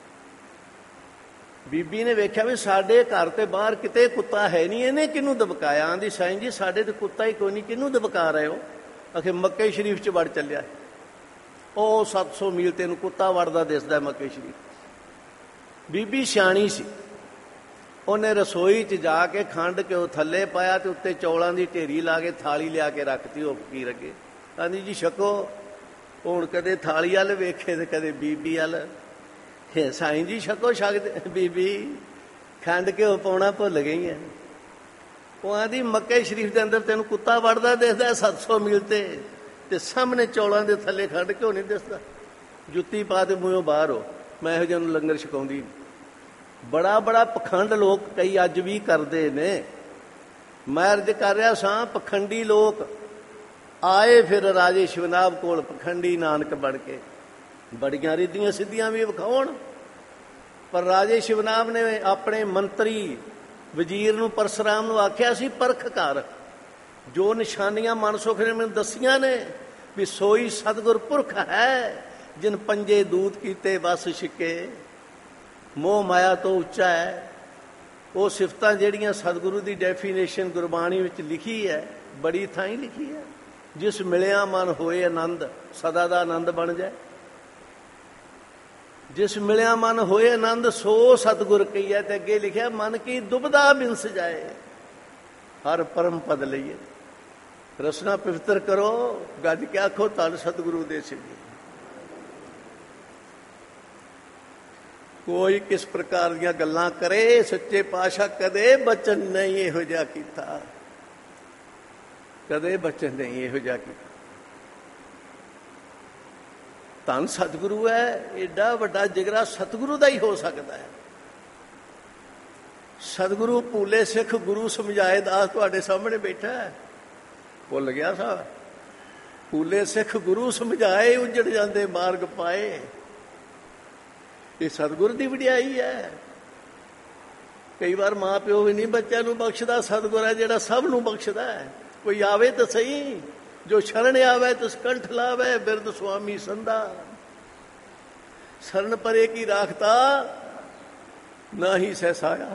ਬੀਬੀ ਨੇ ਵੇਖਿਆ ਵੀ ਸਾਡੇ ਘਰ ਤੇ ਬਾਹਰ ਕਿਤੇ ਕੁੱਤਾ ਹੈ ਨਹੀਂ, ਇਹਨੇ ਕਿਹਨੂੰ ਦਬਕਾਇਆ? ਆਂਦੀ ਸਾਈਂ ਜੀ ਸਾਡੇ ਤੇ ਕੁੱਤਾ ਹੀ ਕੋਈ ਨਹੀਂ, ਕਿਹਨੂੰ ਦਬਕਾ ਰਹੇ ਹੋ? ਆਖੇ ਮੱਕੇ ਸ਼ਰੀਫ 'ਚ ਵੜ ਚੱਲਿਆ। ਉਹ 700 ਮੀਲ ਤੈਨੂੰ ਕੁੱਤਾ ਵੜਦਾ ਦਿਸਦਾ ਮੱਕੇ ਸ਼ਰੀਫ। ਬੀਬੀ ਸਿਆਣੀ ਸੀ, ਉਹਨੇ ਰਸੋਈ 'ਚ ਜਾ ਕੇ ਖੰਡ ਘਿਓ ਥੱਲੇ ਪਾਇਆ ਤੇ ਉੱਤੇ ਚੌਲਾਂ ਦੀ ਢੇਰੀ ਲਾ ਕੇ ਥਾਲੀ ਲਿਆ ਕੇ ਰੱਖਤੀ ਉਹ ਫਕੀਰ ਅੱਗੇ। ਕਹਿੰਦੀ ਜੀ ਛਕੋ। ਹੁਣ ਕਦੇ ਥਾਲੀ ਵੱਲ ਵੇਖੇ ਤੇ ਕਦੇ ਬੀਬੀ ਵੱਲ। ਸਾਈਂ ਜੀ ਛਕੋ। ਛਕਦੇ ਬੀਬੀ ਖੰਡ ਘਿਓ ਪਾਉਣਾ ਭੁੱਲ ਗਈ ਹੈ। ਉਹ ਆਂਦੀ ਮੱਕੇ ਸ਼ਰੀਫ ਦੇ ਅੰਦਰ ਤੈਨੂੰ ਕੁੱਤਾ ਵੜਦਾ ਦਿਸਦਾ 700 ਮੀਲ ਤੇ ਸਾਹਮਣੇ ਚੌਲਾਂ ਦੇ ਥੱਲੇ ਖੰਡ ਘਿਓ ਨਹੀਂ ਦਿਸਦਾ। ਜੁੱਤੀ ਪਾ ਤੇ ਮੂੰਹੋਂ ਬਾਹਰ ਹੋ। ਮੈਂ ਇਹੋ ਜਿਹਾ ਨੂੰ ਲੰਗਰ ਛਕਾਉਂਦੀ ਨਹੀਂ। ਬੜਾ ਬੜਾ ਪਖੰਡ ਲੋਕ ਕਈ ਅੱਜ ਵੀ ਕਰਦੇ ਨੇ। ਮੈਂ ਅਰਜ਼ ਕਰ ਰਿਹਾ ਸਾਂ, ਪਖੰਡੀ ਲੋਕ ਆਏ ਫਿਰ ਰਾਜੇ ਸ਼ਿਵਨਾਬ ਕੋਲ, ਪਖੰਡੀ ਨਾਨਕ ਬਣ ਕੇ। ਬੜੀਆਂ ਰਿੱਧੀਆਂ ਸਿੱਧੀਆਂ ਵੀ ਵਿਖਾਉਣ, ਪਰ ਰਾਜੇ ਸ਼ਿਵਨਾਬ ਨੇ ਆਪਣੇ ਮੰਤਰੀ ਵਜ਼ੀਰ ਨੂੰ, ਪਰਸਰਾਮ ਨੂੰ ਆਖਿਆ ਸੀ ਪਰਖ ਕਰ, ਜੋ ਨਿਸ਼ਾਨੀਆਂ ਮਨਸੁਖ ਨੇ ਮੈਨੂੰ ਦੱਸੀਆਂ ਨੇ ਵੀ ਸੋਈ ਸਤਿਗੁਰ ਪੁਰਖ ਹੈ, ਜਿਨ ਪੰਜੇ ਦੂਤ ਕੀਤੇ ਬਸ ਛਿਕੇ, ਮੋਹ ਮਾਇਆ ਤੋਂ ਉੱਚਾ ਹੈ। ਉਹ ਸਿਫਤਾਂ ਜਿਹੜੀਆਂ ਸਤਿਗੁਰੂ ਦੀ ਡੈਫੀਨੇਸ਼ਨ ਗੁਰਬਾਣੀ ਵਿੱਚ ਲਿਖੀ ਹੈ, ਬੜੀ ਥਾਈਂ ਲਿਖੀ ਹੈ। ਜਿਸ ਮਿਲਿਆ ਮਨ ਹੋਏ ਆਨੰਦ, ਸਦਾ ਦਾ ਆਨੰਦ ਬਣ ਜਾਏ। ਜਿਸ ਮਿਲਿਆ ਮਨ ਹੋਏ ਆਨੰਦ, ਸੋ ਸਤਿਗੁਰ ਕਹੀਏ। ਤੇ ਅੱਗੇ ਲਿਖਿਆ ਮਨ ਕੀ ਦੁਬਦਾ ਬਿਨਸ ਜਾਏ, ਹਰ ਪਰਮ ਪਦ ਲਈਏ। ਰਸਨਾ ਪਵਿੱਤਰ ਕਰੋ, ਗੱਜ ਕੇ ਆਖੋ ਧੰਨ ਸਤਿਗੁਰੂ ਦੇ ਸਿੱਧੀ। ਕੋਈ ਕਿਸ ਪ੍ਰਕਾਰ ਦੀਆਂ ਗੱਲਾਂ ਕਰੇ, ਸੱਚੇ ਪਾਤਸ਼ਾਹ ਕਦੇ ਬਚਨ ਨਹੀਂ ਇਹੋ ਜਿਹਾ ਕੀਤਾ, ਕਦੇ ਬਚਨ ਨਹੀਂ ਇਹੋ ਜਿਹਾ ਕੀਤਾ। ਧੰਨ ਸਤਿਗੁਰੂ ਹੈ। ਏਡਾ ਵੱਡਾ ਜਿਗਰਾ ਸਤਿਗੁਰੂ ਦਾ ਹੀ ਹੋ ਸਕਦਾ ਹੈ। ਸਤਿਗੁਰੂ ਭੂਲੇ ਸਿੱਖ ਗੁਰੂ ਸਮਝਾਏ ਦਾਸ ਤੁਹਾਡੇ ਸਾਹਮਣੇ ਬੈਠਾ ਹੈ। ਭੁੱਲ ਗਿਆ ਸਾਹਿਬ, ਭੂਲੇ ਸਿੱਖ ਗੁਰੂ ਸਮਝਾਏ, ਉੱਜੜ ਜਾਂਦੇ ਮਾਰਗ ਪਾਏ। ਇਹ ਸਤਿਗੁਰ ਦੀ ਵਡਿਆਈ ਹੈ। ਕਈ ਵਾਰ ਮਾਂ ਪਿਓ ਵੀ ਨਹੀਂ ਬੱਚਿਆਂ ਨੂੰ ਬਖਸ਼ਦਾ, ਸਤਿਗੁਰ ਹੈ ਜਿਹੜਾ ਸਭ ਨੂੰ ਬਖਸ਼ਦਾ ਹੈ। ਕੋਈ ਆਵੇ ਤਾਂ ਸਹੀ, ਜੋ ਸ਼ਰਨ ਆਵੇ ਤਿਸ ਕੰਠ ਲਾਵੇ, ਬਿਰਧ ਸੁਆਮੀ ਸੰਦਾ, ਸ਼ਰਨ ਪਰੇ ਕੀ ਰਾਖਤਾ ਨਾ ਹੀ ਸਹਿਸਾਇਆ।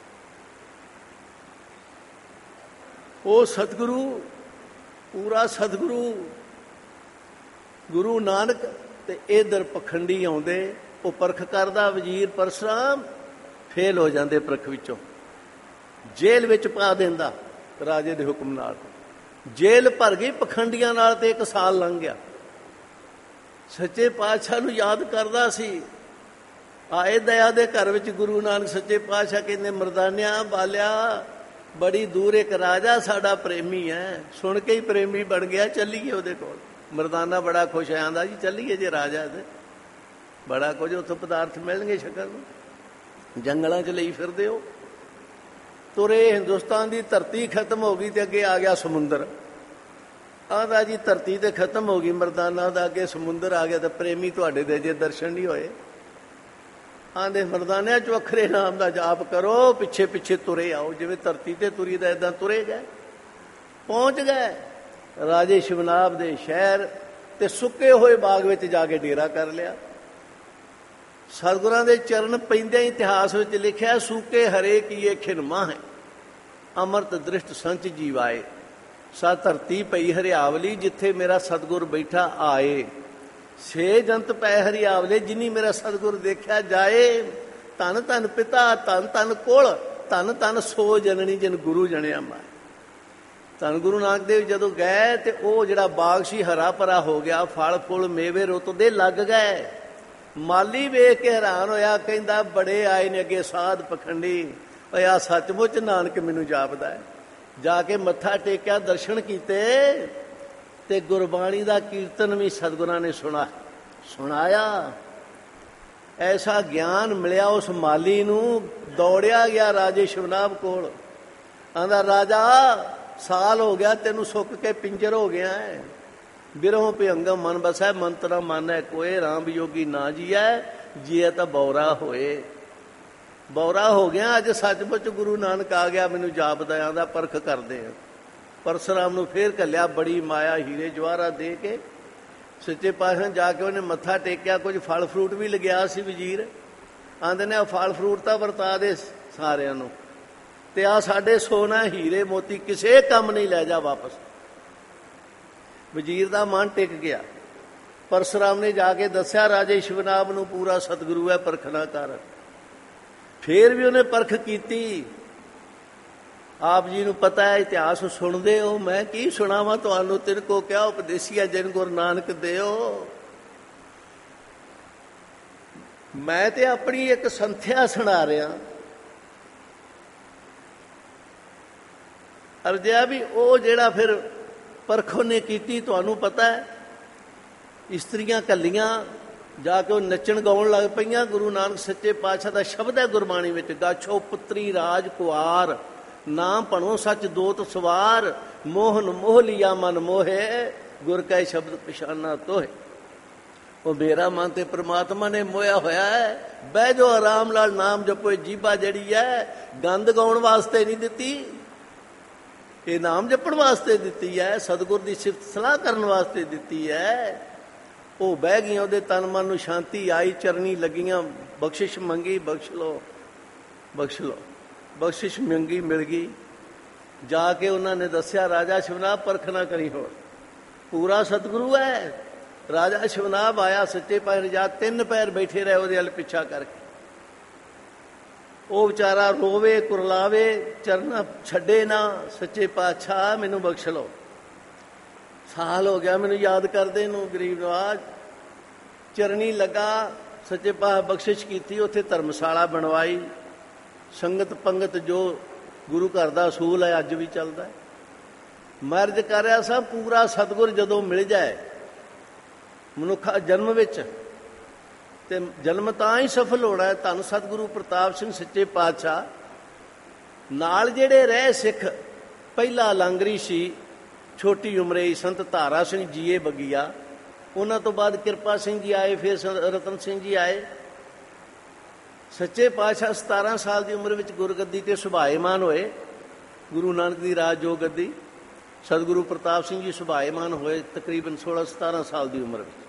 ਉਹ ਸਤਿਗੁਰੂ, ਪੂਰਾ ਸਤਿਗੁਰੂ ਗੁਰੂ ਨਾਨਕ। ਤੇ ਇਧਰ ਪਖੰਡੀ ਆਉਂਦੇ, ਉਹ ਪਰਖ ਕਰਦਾ ਵਜ਼ੀਰ ਪਰਸਰਾਮ, ਫੇਲ ਹੋ ਜਾਂਦੇ ਪਰਖ ਵਿੱਚੋਂ, ਜੇਲ੍ਹ ਵਿੱਚ ਪਾ ਦਿੰਦਾ ਰਾਜੇ ਦੇ ਹੁਕਮ ਨਾਲ। ਜੇਲ੍ਹ ਭਰ ਗਈ ਪਖੰਡੀਆਂ ਨਾਲ ਤੇ 1 ਸਾਲ ਲੰਘ ਗਿਆ। ਸੱਚੇ ਪਾਤਸ਼ਾਹ ਨੂੰ ਯਾਦ ਕਰਦਾ ਸੀ। ਆਏ ਦਇਆ ਦੇ ਘਰ ਵਿੱਚ ਗੁਰੂ ਨਾਨਕ ਸੱਚੇ ਪਾਤਸ਼ਾਹ ਕਹਿੰਦੇ, ਮਰਦਾਨਿਆਂ ਬਾਲਿਆ, ਬੜੀ ਦੂਰ ਇੱਕ ਰਾਜਾ ਸਾਡਾ ਪ੍ਰੇਮੀ ਹੈ। ਸੁਣ ਕੇ ਹੀ ਪ੍ਰੇਮੀ ਬਣ ਗਿਆ, ਚੱਲੀਏ ਉਹਦੇ ਕੋਲ। ਮਰਦਾਨਾ ਬੜਾ ਖੁਸ਼ ਆਂਦਾ ਜੀ ਚੱਲੀਏ ਜੇ ਰਾਜਾ ਤੇ ਬੜਾ ਕੁਝ ਉੱਥੋਂ ਪਦਾਰਥ ਮਿਲਣਗੇ ਛਕਣ ਨੂੰ। ਜੰਗਲਾਂ 'ਚ ਲਈ ਫਿਰਦੇ ਹੋ। ਤੁਰੇ, ਹਿੰਦੁਸਤਾਨ ਦੀ ਧਰਤੀ ਖਤਮ ਹੋ ਗਈ ਤੇ ਅੱਗੇ ਆ ਗਿਆ ਸਮੁੰਦਰ। ਆਂਦਾ ਜੀ ਧਰਤੀ ਤੇ ਖਤਮ ਹੋ ਗਈ, ਮਰਦਾਨਾ ਦਾ ਅੱਗੇ ਸਮੁੰਦਰ ਆ ਗਿਆ। ਤੇ ਪ੍ਰੇਮੀ ਤੁਹਾਡੇ ਦੇ ਜੇ ਦਰਸ਼ਨ ਨਹੀਂ ਹੋਏ। ਆਂਦੇ ਮਰਦਾਨਿਆਂ 'ਚ ਵੱਖਰੇ ਨਾਮ ਦਾ ਜਾਪ ਕਰੋ, ਪਿੱਛੇ ਪਿੱਛੇ ਤੁਰੇ ਆਓ। ਜਿਵੇਂ ਧਰਤੀ ਤੇ ਤੁਰੀ ਦਾ ਏਦਾਂ ਤੁਰੇ ਗਏ। ਪਹੁੰਚ ਗਏ ਰਾਜੇ ਸ਼ਿਵਨਾਬ ਦੇ ਸ਼ਹਿਰ ਤੇ ਸੁੱਕੇ ਹੋਏ ਬਾਗ ਵਿੱਚ ਜਾ ਕੇ ਡੇਰਾ ਕਰ ਲਿਆ। ਸਤਿਗੁਰਾਂ ਦੇ ਚਰਨ ਪੈਂਦਿਆਂ ਇਤਿਹਾਸ ਵਿੱਚ ਲਿਖਿਆ, ਸੂਕੇ ਹਰੇ ਕੀਏ ਖਿਨਮਾ ਹੈ, ਅੰਮ੍ਰਿਤ ਦ੍ਰਿਸ਼ਟ ਸੰਚ ਜੀਵਾਏ। ਸਾ ਧਰਤੀ ਪਈ ਹਰਿਆਵਲੀ, ਜਿੱਥੇ ਮੇਰਾ ਸਤਿਗੁਰ ਬੈਠਾ ਆਏ। ਛੇ ਜੰਤ ਪੈ ਹਰਿਆਵਲੇ, ਜਿਨੀ ਮੇਰਾ ਸਤਿਗੁਰ ਦੇਖਿਆ ਜਾਏ। ਧੰਨ ਧੰਨ ਪਿਤਾ, ਧੰਨ ਧੰਨ ਕੁਲ, ਧੰਨ ਧੰਨ ਸੋ ਜਨਨੀ ਜਿਨ ਗੁਰੂ ਜਣਿਆ ਮਾਏ। ਧੰਨ ਗੁਰੂ ਨਾਨਕ ਦੇਵ ਜਦੋਂ ਗਏ ਤੇ ਉਹ ਜਿਹੜਾ ਬਾਗ ਸੀ ਹਰਾ ਭਰਾ ਹੋ ਗਿਆ, ਫਲ ਫੁੱਲ ਮੇਵੇ ਰੁੱਤ ਦੇ ਲੱਗ ਗਏ। ਮਾਲੀ ਵੇਖ ਕੇ ਹੈਰਾਨ ਹੋਇਆ, ਕਹਿੰਦਾ ਬੜੇ ਆਏ ਨੇ ਅੱਗੇ ਸਾਧ ਪਖੰਡੀ, ਓਏ ਆ ਸੱਚਮੁੱਚ ਨਾਨਕ ਮੈਨੂੰ ਜਾਪਦਾ ਹੈ। ਜਾ ਕੇ ਮੱਥਾ ਟੇਕਿਆ, ਦਰਸ਼ਨ ਕੀਤੇ ਤੇ ਗੁਰਬਾਣੀ ਦਾ ਕੀਰਤਨ ਵੀ ਸਤਿਗੁਰਾਂ ਨੇ ਸੁਣਾਇਆ। ਐਸਾ ਗਿਆਨ ਮਿਲਿਆ ਉਸ ਮਾਲੀ ਨੂੰ, ਦੌੜਿਆ ਗਿਆ ਰਾਜੇ ਸ਼ਿਵਨਾਭ ਕੋਲ। ਆਂਦਾ, ਰਾਜਾ ਸਾਲ ਹੋ ਗਿਆ ਤੈਨੂੰ ਸੁੱਕ ਕੇ ਪਿੰਜਰ ਹੋ ਗਿਆ ਹੈ। ਬਿਰਹੋਂ ਭਿਅੰਗਮ ਮਨ ਬਸੈ, ਮੰਤਰਾ ਮਾਨੈ ਕੋਏ। ਰਾਮ ਯੋਗੀ ਨਾ ਜੀਐ, ਜੀਐ ਤਾਂ ਬੌਰਾ ਹੋਏ। ਬੌਰਾ ਹੋ ਗਿਆ, ਅੱਜ ਸੱਚਮੁੱਚ ਗੁਰੂ ਨਾਨਕ ਆ ਗਿਆ, ਮੈਨੂੰ ਜਾਪਦਾ। ਆਂਦਾ ਪਰਖ ਕਰਦੇ ਆ। ਪਰਸਰਾਮ ਨੂੰ ਫੇਰ ਘੱਲਿਆ, ਬੜੀ ਮਾਇਆ ਹੀਰੇ ਜਵਾਹਰਾਤ ਦੇ ਕੇ। ਸੱਚੇ ਪਾਤਸ਼ਾਹ ਜਾ ਕੇ ਉਹਨੇ ਮੱਥਾ ਟੇਕਿਆ। ਕੁਝ ਫਲ ਫਰੂਟ ਵੀ ਲਗਿਆ ਸੀ ਵਜ਼ੀਰ। ਆਂਦੇ ਨੇ, ਆ ਫਲ ਫਰੂਟ ਤਾਂ ਵਰਤਾ ਦੇ ਸਾਰਿਆਂ ਨੂੰ, ਤੇ ਆ ਸਾਡੇ ਸੋਨਾ ਹੀਰੇ ਮੋਤੀ ਕਿਸੇ ਕੰਮ ਨਹੀਂ ਲੈ ਜਾ ਵਾਪਸ। ਵਜ਼ੀਰ ਦਾ ਮਨ ਟਿਕ ਗਿਆ। ਪਰਸਰਾਮ ਨੇ ਜਾ ਕੇ ਦੱਸਿਆ ਰਾਜੇ ਸ਼ਿਵਨਾਭ ਨੂੰ, ਪੂਰਾ ਸਤਿਗੁਰੂ ਹੈ, ਪਰਖਣਾ ਕਰ। ਫੇਰ ਵੀ ਉਹਨੇ ਪਰਖ ਕੀਤੀ। ਆਪ ਜੀ ਨੂੰ ਪਤਾ ਹੈ, ਇਤਿਹਾਸ ਸੁਣਦੇ ਹੋ, ਮੈਂ ਕੀ ਸੁਣਾਵਾਂ ਤੁਹਾਨੂੰ। ਤਿਨ ਕੋ ਕਿਆ ਉਪਦੇਸੀਆ ਜਿਨ ਗੁਰੂ ਨਾਨਕ ਦਿਓ। ਮੈਂ ਤੇ ਆਪਣੀ ਇੱਕ ਸੰਥਿਆ ਸੁਣਾ ਰਿਹਾ। ਅਰਜਿਆ ਵੀ ਉਹ ਜਿਹੜਾ ਫਿਰ ਪਰਖ ਉਹਨੇ ਕੀਤੀ, ਤੁਹਾਨੂੰ ਪਤਾ ਹੈ, ਇਸਤਰੀਆਂ ਘੱਲੀਆਂ, ਜਾ ਕੇ ਉਹ ਨੱਚਣ ਗਾਉਣ ਲੱਗ ਪਈਆਂ। ਗੁਰੂ ਨਾਨਕ ਸੱਚੇ ਪਾਤਸ਼ਾਹ ਦਾ ਸ਼ਬਦ ਹੈ ਗੁਰਬਾਣੀ ਵਿੱਚ, ਗਾਛੋ ਪੁੱਤਰੀ ਰਾਜ ਕੁਆਰ, ਨਾਮ ਭਣੋ ਸੱਚ ਦੋਤ ਸਵਾਰ, ਮੋਹਨ ਮੋਹ ਲਿਆ ਮਨ ਮੋਹੇ, ਗੁਰ ਕੈ ਸ਼ਬਦ ਪਛਾਨਾ ਤੋਹੇ। ਉਹ ਮੇਰਾ ਮਨ ਤੇ ਪ੍ਰਮਾਤਮਾ ਨੇ ਮੋਹਿਆ ਹੋਇਆ ਹੈ। ਬਹਿ ਜੋ ਆਰਾਮ ਨਾਲ ਨਾਮ ਜਪੋ। ਜੀਭਾ ਜਿਹੜੀ ਹੈ ਗੰਦ ਗਾਉਣ ਵਾਸਤੇ ਨਹੀਂ ਦਿੱਤੀ, ਇਹ ਨਾਮ ਜਪਣ ਵਾਸਤੇ ਦਿੱਤੀ ਹੈ, ਸਤਿਗੁਰ ਦੀ ਸਿਫਤ ਸਲਾਹ ਕਰਨ ਵਾਸਤੇ ਦਿੱਤੀ ਹੈ। ਉਹ ਬਹਿ ਗਈਆਂ, ਉਹਦੇ ਤਨ ਮਨ ਨੂੰ ਸ਼ਾਂਤੀ ਆਈ, ਚਰਨੀ ਲੱਗੀਆਂ, ਬਖਸ਼ਿਸ਼ ਮੰਗੀ, ਬਖਸ਼ ਲਓ ਬਖਸ਼ ਲਓ। ਬਖਸ਼ਿਸ਼ ਮੰਗੀ, ਮਿਲ ਗਈ। ਜਾ ਕੇ ਉਹਨਾਂ ਨੇ ਦੱਸਿਆ, ਰਾਜਾ ਸ਼ਿਵਨਾਭ ਪਰਖ ਨਾ ਕਰੀ, ਹੋਰ ਪੂਰਾ ਸਤਿਗੁਰੂ ਹੈ। ਰਾਜਾ ਸ਼ਿਵਨਾਭ ਆਇਆ, ਸੱਚੇ ਪਾਤਸ਼ਾਹ ਜਾ 3 ਪੈਰ ਬੈਠੇ ਰਹੇ ਉਹਦੇ ਵੱਲ ਪਿੱਛਾ ਕਰਕੇ। ਉਹ ਵਿਚਾਰਾ ਰੋਵੇ ਕੁਰਲਾਵੇ, ਚਰਨਾ ਛੱਡੇ ਨਾ, ਸੱਚੇ ਪਾਤਸ਼ਾਹ ਮੈਨੂੰ ਬਖਸ਼ ਲਓ, ਸਾਲ ਹੋ ਗਿਆ ਮੈਨੂੰ ਯਾਦ ਕਰਦੇ ਨੂੰ, ਗਰੀਬ ਨਵਾਜ। ਚਰਨੀ ਲੱਗਾ, ਸੱਚੇ ਪਾਤਸ਼ਾਹ ਬਖਸ਼ਿਸ਼ ਕੀਤੀ। ਉੱਥੇ ਧਰਮਸ਼ਾਲਾ ਬਣਵਾਈ। ਸੰਗਤ ਪੰਗਤ ਜੋ ਗੁਰੂ ਘਰ ਦਾ ਅਸੂਲ ਹੈ ਅੱਜ ਵੀ ਚੱਲਦਾ ਹੈ। ਮਰਜ ਕਰ ਰਿਹਾ ਸਾਂ, ਪੂਰਾ ਸਤਿਗੁਰ ਜਦੋਂ ਮਿਲ ਜਾਏ ਮਨੁੱਖਾ ਜਨਮ ਵਿੱਚ, ਤੇ ਜਨਮ ਤਾਂ ਹੀ ਸਫਲ ਹੋਣਾ ਹੈ। ਧੰਨ ਸਤਿਗੁਰੂ ਪ੍ਰਤਾਪ ਸਿੰਘ ਸੱਚੇ ਪਾਤਸ਼ਾਹ ਨਾਲ ਜਿਹੜੇ ਰਹੇ ਸਿੱਖ, ਪਹਿਲਾ ਲਾਂਗਰੀ ਸੀ, ਛੋਟੀ ਉਮਰੇ ਹੀ ਸੰਤ ਧਾਰਾ ਸਿੰਘ ਜੀਏ ਬਗੀਆ। ਉਹਨਾਂ ਤੋਂ ਬਾਅਦ ਕਿਰਪਾ ਸਿੰਘ ਜੀ ਆਏ, ਫਿਰ ਰਤਨ ਸਿੰਘ ਜੀ ਆਏ। ਸੱਚੇ ਪਾਤਸ਼ਾਹ 17 ਸਾਲ ਦੀ ਉਮਰ ਵਿੱਚ ਗੁਰਗੱਦੀ ਤੇ ਸੁਭਾਏਮਾਨ ਹੋਏ। ਗੁਰੂ ਨਾਨਕ ਦੀ ਰਾਜਯੋਗ ਗੱਦੀ ਸਤਿਗੁਰੂ ਪ੍ਰਤਾਪ ਸਿੰਘ ਜੀ ਸੁਭਾਏਮਾਨ ਹੋਏ ਤਕਰੀਬਨ 16-17 ਸਾਲ ਦੀ ਉਮਰ ਵਿੱਚ।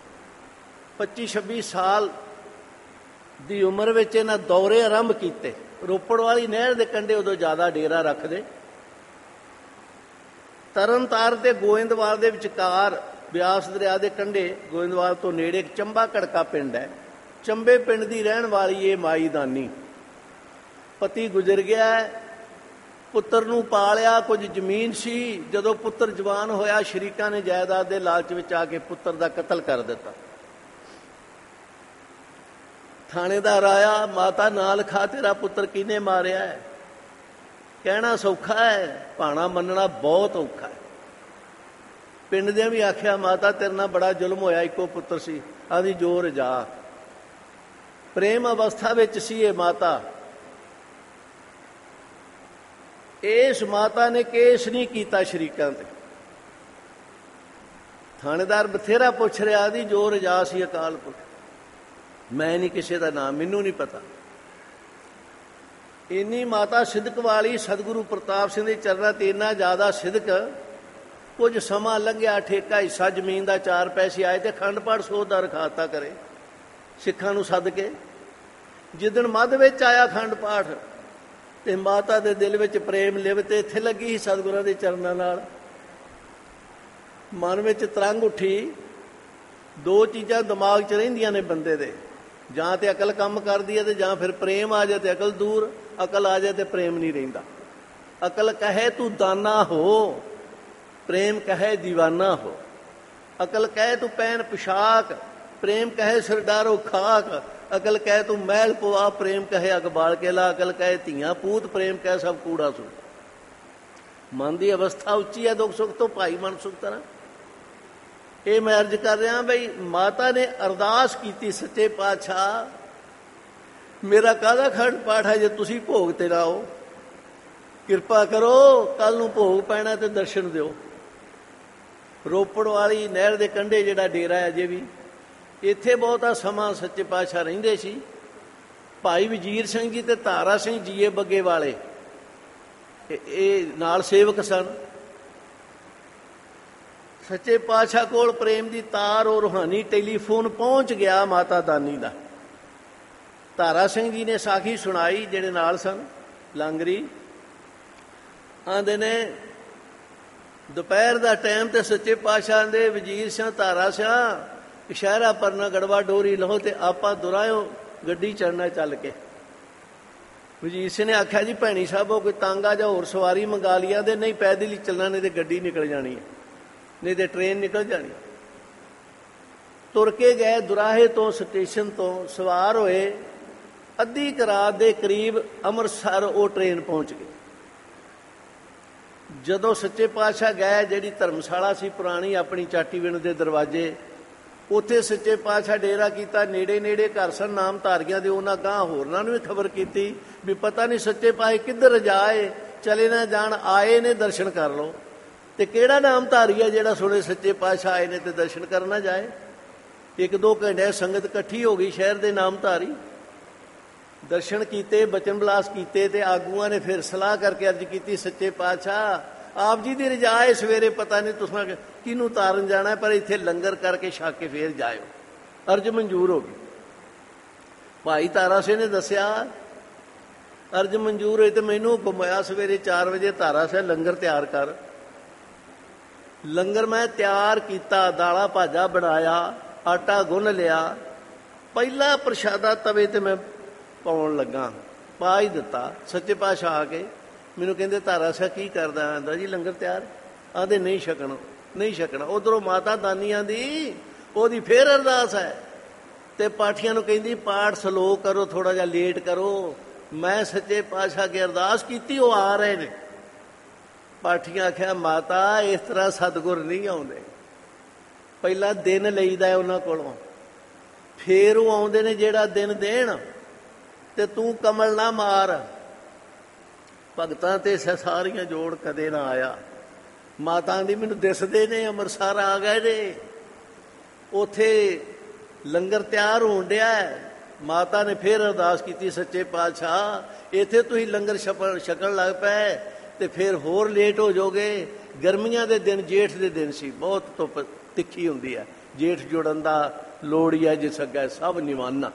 25-26 ਸਾਲ ਦੀ ਉਮਰ ਵਿੱਚ ਇਹਨਾਂ ਦੌਰੇ ਆਰੰਭ ਕੀਤੇ। ਰੋਪੜ ਵਾਲੀ ਨਹਿਰ ਦੇ ਕੰਢੇ ਉਦੋਂ ਜ਼ਿਆਦਾ ਡੇਰਾ ਰੱਖਦੇ। ਤਰਨਤਾਰਨ ਤੇ ਗੋਇੰਦਵਾਲ ਦੇ ਵਿਚਕਾਰ ਬਿਆਸ ਦਰਿਆ ਦੇ ਕੰਢੇ, ਗੋਇੰਦਵਾਲ ਤੋਂ ਨੇੜੇ ਇੱਕ ਚੰਬਾ ਘੜਕਾ ਪਿੰਡ ਹੈ। ਚੰਬੇ ਪਿੰਡ ਦੀ ਰਹਿਣ ਵਾਲੀ ਇਹ ਮਾਈ ਦਾਨੀ। ਪਤੀ ਗੁਜ਼ਰ ਗਿਆ, ਪੁੱਤਰ ਨੂੰ ਪਾਲਿਆ, ਕੁਝ ਜ਼ਮੀਨ ਸੀ। ਜਦੋਂ ਪੁੱਤਰ ਜਵਾਨ ਹੋਇਆ, ਸ਼ਰੀਕਾਂ ਨੇ ਜਾਇਦਾਦ ਦੇ ਲਾਲਚ ਵਿੱਚ ਆ ਕੇ ਪੁੱਤਰ ਦਾ ਕਤਲ ਕਰ ਦਿੱਤਾ। ਥਾਣੇਦਾਰ ਆਇਆ, ਮਾਤਾ ਨਾਲ ਖਾ, ਤੇਰਾ ਪੁੱਤਰ ਕਿਹਨੇ ਮਾਰਿਆ ਹੈ? ਕਹਿਣਾ ਸੌਖਾ ਹੈ, ਭਾਣਾ ਮੰਨਣਾ ਬਹੁਤ ਔਖਾ ਹੈ। ਪਿੰਡ ਦੇ ਵੀ ਆਖਿਆ, ਮਾਤਾ ਤੇਰੇ ਨਾਲ ਬੜਾ ਜ਼ੁਲਮ ਹੋਇਆ, ਇੱਕੋ ਪੁੱਤਰ ਸੀ। ਆਂਦੀ ਜੋਰ ਜਾ। ਪ੍ਰੇਮ ਅਵਸਥਾ ਵਿੱਚ ਸੀ ਇਹ ਮਾਤਾ। ਇਸ ਮਾਤਾ ਨੇ ਕੇਸ ਨਹੀਂ ਕੀਤਾ ਸ਼ਰੀਕਾਂ ਤੇ। ਥਾਣੇਦਾਰ ਬਥੇਰਾ ਪੁੱਛ ਰਿਹਾ, ਆਂਦੀ ਜੋਰ ਜਾ ਸੀ ਅਕਾਲ ਪੁਰਖ। ਮੈਂ ਨਹੀਂ ਕਿਸੇ ਦਾ ਨਾਮ, ਮੈਨੂੰ ਨਹੀਂ ਪਤਾ। ਇੰਨੀ ਮਾਤਾ ਸਿਦਕ ਵਾਲੀ, ਸਤਿਗੁਰੂ ਪ੍ਰਤਾਪ ਸਿੰਘ ਦੇ ਚਰਨਾਂ ਤੇ ਇੰਨਾ ਜ਼ਿਆਦਾ ਸਿਦਕ। ਕੁਝ ਸਮਾਂ ਲੰਘਿਆ, ਠੇਕਾ ਹਿੱਸਾ ਜ਼ਮੀਨ ਦਾ 4 ਪੈਸੇ ਆਏ ਤੇ ਅਖੰਡ ਪਾਠ ਸੋਧ ਦਾ ਰਖਾਤਾ ਕਰੇ। ਸਿੱਖਾਂ ਨੂੰ ਸੱਦ ਕੇ। ਜਿੱਦਣ ਮੱਧ ਵਿੱਚ ਆਇਆ ਅਖੰਡ ਪਾਠ ਤੇ ਮਾਤਾ ਦੇ ਦਿਲ ਵਿੱਚ ਪ੍ਰੇਮ ਲਿਵ ਤੇ ਇੱਥੇ ਲੱਗੀ ਸੀ ਸਤਿਗੁਰਾਂ ਦੇ ਚਰਨਾਂ ਨਾਲ। ਮਨ ਵਿੱਚ ਤਰੰਗ ਉੱਠੀ। ਦੋ ਚੀਜ਼ਾਂ ਦਿਮਾਗ 'ਚ ਰਹਿੰਦੀਆਂ ਨੇ ਬੰਦੇ ਦੇ, ਜਾਂ ਤੇ ਅਕਲ ਕੰਮ ਕਰਦੀ ਹੈ ਤੇ ਜਾਂ ਫਿਰ ਪ੍ਰੇਮ ਆ ਜਾਏ ਤੇ ਅਕਲ ਦੂਰ, ਅਕਲ ਆ ਜਾਏ ਤੇ ਪ੍ਰੇਮ ਨਹੀਂ ਰਹਿੰਦਾ। ਅਕਲ ਕਹੇ ਤੂੰ ਦਾਨਾ ਹੋ, ਪ੍ਰੇਮ ਕਹੇ ਦੀਵਾਨਾ ਹੋ। ਅਕਲ ਕਹੇ ਤੂੰ ਪਹਿਨ ਪੁਸ਼ਾਕ, ਪ੍ਰੇਮ ਕਹੇ ਸਰਦਾਰੋ ਖਾਕ। ਅਕਲ ਕਹੇ ਤੂੰ ਮਹਿਲ ਪਵਾ, ਪ੍ਰੇਮ ਕਹੇ ਅੱਗ ਬਾਲ ਕੇ ਲਾ। ਅਕਲ ਕਹੇ ਧੀਆਂ ਪੂਤ, ਪ੍ਰੇਮ ਕਹੇ ਸਭ ਕੂੜਾ ਸੁੱਟ। ਮਨ ਦੀ ਅਵਸਥਾ ਉੱਚੀ ਹੈ ਦੁੱਖ ਸੁੱਖ ਤੋਂ, ਭਾਈ ਮਨ ਸੁਖ ਤਰ੍ਹਾਂ। ਇਹ ਮੈਂ ਅਰਜ਼ ਕਰ ਰਿਹਾ ਬਈ ਮਾਤਾ ਨੇ ਅਰਦਾਸ ਕੀਤੀ, ਸੱਚੇ ਪਾਤਸ਼ਾਹ ਮੇਰਾ ਕਾਹਦਾ ਅਖੰਡ ਪਾਠ ਹੈ ਜੇ ਤੁਸੀਂ ਭੋਗ ਤੇ ਨਾ ਆਓ, ਕਿਰਪਾ ਕਰੋ ਕੱਲ ਨੂੰ ਭੋਗ ਪੈਣਾ ਤੇ ਦਰਸ਼ਨ ਦਿਓ। ਰੋਪੜ ਵਾਲੀ ਨਹਿਰ ਦੇ ਕੰਢੇ ਜਿਹੜਾ ਡੇਰਾ ਹੈ ਅਜੇ ਵੀ, ਇੱਥੇ ਬਹੁਤਾ ਸਮਾਂ ਸੱਚੇ ਪਾਤਸ਼ਾਹ ਰਹਿੰਦੇ ਸੀ। ਭਾਈ ਵਜ਼ੀਰ ਸਿੰਘ ਜੀ ਤੇ ਤਾਰਾ ਸਿੰਘ ਜੀਏ ਬੱਗੇ ਵਾਲੇ ਇਹ ਨਾਲ ਸੇਵਕ ਸਨ। ਸੱਚੇ ਪਾਤਸ਼ਾਹ ਕੋਲ ਪ੍ਰੇਮ ਦੀ ਤਾਰ ਉਹ ਰੂਹਾਨੀ ਟੈਲੀਫੋਨ ਪਹੁੰਚ ਗਿਆ ਮਾਤਾ ਦਾਨੀ ਦਾ। ਤਾਰਾ ਸਿੰਘ ਜੀ ਨੇ ਸਾਖੀ ਸੁਣਾਈ, ਜਿਹੜੇ ਨਾਲ ਸਨ ਲਾਂਗਰੀ। ਆਂਦੇ ਨੇ ਦੁਪਹਿਰ ਦਾ ਟਾਈਮ ਤੇ ਸੱਚੇ ਪਾਤਸ਼ਾਹ ਦੇ ਵਜ਼ੀਰ ਸਿੰਘ ਤਾਰਾ ਸਿੰਘ ਸ਼ਹਿਰਾ ਪਰਨਾ ਗੜਵਾ ਡੋਰੀ ਲਹੋ ਤੇ ਆਪਾਂ ਦੁਰਾਇਓ ਗੱਡੀ ਚੜਨਾ ਚੱਲ ਕੇ। ਵਜ਼ੀਰ ਸਿੰਘ ਨੇ ਆਖਿਆ ਜੀ ਭੈਣੀ ਸਾਹਿਬੋ ਕੋਈ ਤੰਗ ਆ ਜਾਂ ਹੋਰ ਸਵਾਰੀ ਮੰਗਾ ਲਿਆ ਦੇ, ਨਹੀਂ ਪੈਦਲ ਹੀ ਚੱਲਣਾ, ਨਹੀਂ ਤੇ ਗੱਡੀ ਨਿਕਲ ਜਾਣੀ ਹੈ, ਨਹੀਂ ਤੇ ਟ੍ਰੇਨ ਨਿਕਲ ਜਾਣੀ। ਤੁਰ ਕੇ ਗਏ ਦੁਰਾਹੇ ਤੋਂ, ਸਟੇਸ਼ਨ ਤੋਂ ਸਵਾਰ ਹੋਏ। ਅੱਧੀ ਕੁ ਰਾਤ ਦੇ ਕਰੀਬ ਅੰਮ੍ਰਿਤਸਰ ਉਹ ਟ੍ਰੇਨ ਪਹੁੰਚ ਗਈ। ਜਦੋਂ ਸੱਚੇ ਪਾਤਸ਼ਾਹ ਗਏ, ਜਿਹੜੀ ਧਰਮਸ਼ਾਲਾ ਸੀ ਪੁਰਾਣੀ ਆਪਣੀ ਚਾਟੀਵਿੰਡ ਦੇ ਦਰਵਾਜ਼ੇ, ਉੱਥੇ ਸੱਚੇ ਪਾਤਸ਼ਾਹ ਡੇਰਾ ਕੀਤਾ। ਨੇੜੇ ਨੇੜੇ ਘਰ ਸਨ ਨਾਮ ਧਾਰੀਆਂ ਦੇ। ਉਹਨਾਂ ਗਾਂ ਹੋਰਨਾਂ ਨੂੰ ਵੀ ਖਬਰ ਕੀਤੀ ਵੀ ਪਤਾ ਨਹੀਂ ਸੱਚੇ ਪਾਤਸ਼ਾਹ ਕਿੱਧਰ ਜਾਏ, ਚਲੇ ਨਾ ਜਾਣ, ਆਏ ਨੇ ਦਰਸ਼ਨ ਕਰ ਲਓ। ਤੇ ਕਿਹੜਾ ਨਾਮ ਧਾਰੀ ਹੈ ਜਿਹੜਾ ਸੁਣੇ ਸੱਚੇ ਪਾਤਸ਼ਾਹ ਆਏ ਨੇ ਤੇ ਦਰਸ਼ਨ ਕਰਨ ਨਾ ਜਾਏ। ਇੱਕ ਦੋ ਘੰਟੇ ਸੰਗਤ ਇਕੱਠੀ ਹੋ ਗਈ ਸ਼ਹਿਰ ਦੇ ਨਾਮ ਧਾਰੀ, ਦਰਸ਼ਨ ਕੀਤੇ, ਬਚਨ ਬਲਾਸ ਕੀਤੇ। ਤੇ ਆਗੂਆਂ ਨੇ ਫਿਰ ਸਲਾਹ ਕਰਕੇ ਅਰਜ਼ ਕੀਤੀ ਸੱਚੇ ਪਾਤਸ਼ਾਹ ਆਪ ਜੀ ਦੀ ਰਜਾ ਹੈ, ਸਵੇਰੇ ਪਤਾ ਨਹੀਂ ਤੁਸੀਂ ਕਿਹਨੂੰ ਤਾਰਨ ਜਾਣਾ, ਪਰ ਇੱਥੇ ਲੰਗਰ ਕਰਕੇ ਛਕ ਕੇ ਫੇਰ ਜਾਇਓ। ਅਰਜ਼ ਮਨਜ਼ੂਰ ਹੋ ਗਈ। ਭਾਈ ਤਾਰਾ ਸਿੰਘ ਨੇ ਦੱਸਿਆ ਅਰਜ਼ ਮਨਜ਼ੂਰ ਹੋਈ ਤੇ ਮੈਨੂੰ ਹੁਕਮ ਹੋਇਆ ਸਵੇਰੇ 4 ਵਜੇ ਤਾਰਾ ਸਿੰਘ ਲੰਗਰ ਤਿਆਰ ਕਰ। ਲੰਗਰ ਮੈਂ ਤਿਆਰ ਕੀਤਾ, ਦਾਲਾਂ ਭਾਜਾ ਬਣਾਇਆ, ਆਟਾ ਗੁੰਨ ਲਿਆ। ਪਹਿਲਾ ਪ੍ਰਸ਼ਾਦਾ ਤਵੇ ਤੇ ਮੈਂ ਪਾਉਣ ਲੱਗਾ, ਪਾ ਹੀ ਦਿੱਤਾ। ਸੱਚੇ ਪਾਤਸ਼ਾਹ ਆ ਕੇ ਮੈਨੂੰ ਕਹਿੰਦੇ ਤਾਰਾ ਸਾਹਿਬ ਕੀ ਕਰਦਾ? ਆਂਦਾ ਜੀ ਲੰਗਰ ਤਿਆਰ। ਆਂਦੇ ਨਹੀਂ ਛਕਣਾ, ਨਹੀਂ ਛਕਣਾ। ਉਧਰੋਂ ਮਾਤਾ ਦਾਨੀਆਂ ਦੀ ਉਹਦੀ ਫੇਰ ਅਰਦਾਸ ਹੈ ਤੇ ਪਾਠੀਆਂ ਨੂੰ ਕਹਿੰਦੀ ਪਾਠ ਸਲੋ ਕਰੋ, ਥੋੜਾ ਜਿਹਾ ਲੇਟ ਕਰੋ। ਮੈਂ ਸੱਚੇ ਪਾਤਸ਼ਾਹ ਅੱਗੇ ਅਰਦਾਸ ਕੀਤੀ, ਉਹ ਆ ਰਹੇ ਨੇ। ਪਾਠੀਆਂ ਆਖਿਆ ਮਾਤਾ ਇਸ ਤਰ੍ਹਾਂ ਸਤਿਗੁਰ ਨਹੀਂ ਆਉਂਦੇ, ਪਹਿਲਾਂ ਦਿਨ ਲਈਦਾ ਉਹਨਾਂ ਕੋਲੋਂ, ਫੇਰ ਉਹ ਆਉਂਦੇ ਨੇ ਜਿਹੜਾ ਦਿਨ ਦੇਣ। ਤੇ ਤੂੰ ਕਮਲ ਨਾ ਮਾਰ, ਭਗਤਾਂ ਤੇ ਸਾਰੀਆਂ ਜੋੜ ਕਦੇ ਨਾ ਆਇਆ। ਮਾਤਾ ਦੀ ਮੈਨੂੰ ਦਿਸਦੇ ਨੇ ਅੰਮ੍ਰਿਤਸਰ ਆ ਗਏ ਨੇ, ਉੱਥੇ ਲੰਗਰ ਤਿਆਰ ਹੋਣ ਡਿਆ। ਮਾਤਾ ਨੇ ਫੇਰ ਅਰਦਾਸ ਕੀਤੀ ਸੱਚੇ ਪਾਤਸ਼ਾਹ ਇੱਥੇ ਤੁਸੀਂ ਲੰਗਰ ਛਕਣ ਲੱਗ ਪਏ ਤੇ ਫਿਰ ਹੋਰ ਲੇਟ ਹੋ ਜਾਓਗੇ। ਗਰਮੀਆਂ ਦੇ ਦਿਨ, ਜੇਠ ਦੇ ਦਿਨ ਸੀ, ਬਹੁਤ ਧੁੱਪ ਤਿੱਖੀ ਹੁੰਦੀ ਹੈ। ਜੇਠ ਜੁੜਨ ਦਾ ਲੋੜੀਆ ਜਿਸ ਅੱਗੇ ਸਭ ਨਿਵਾਨਾ।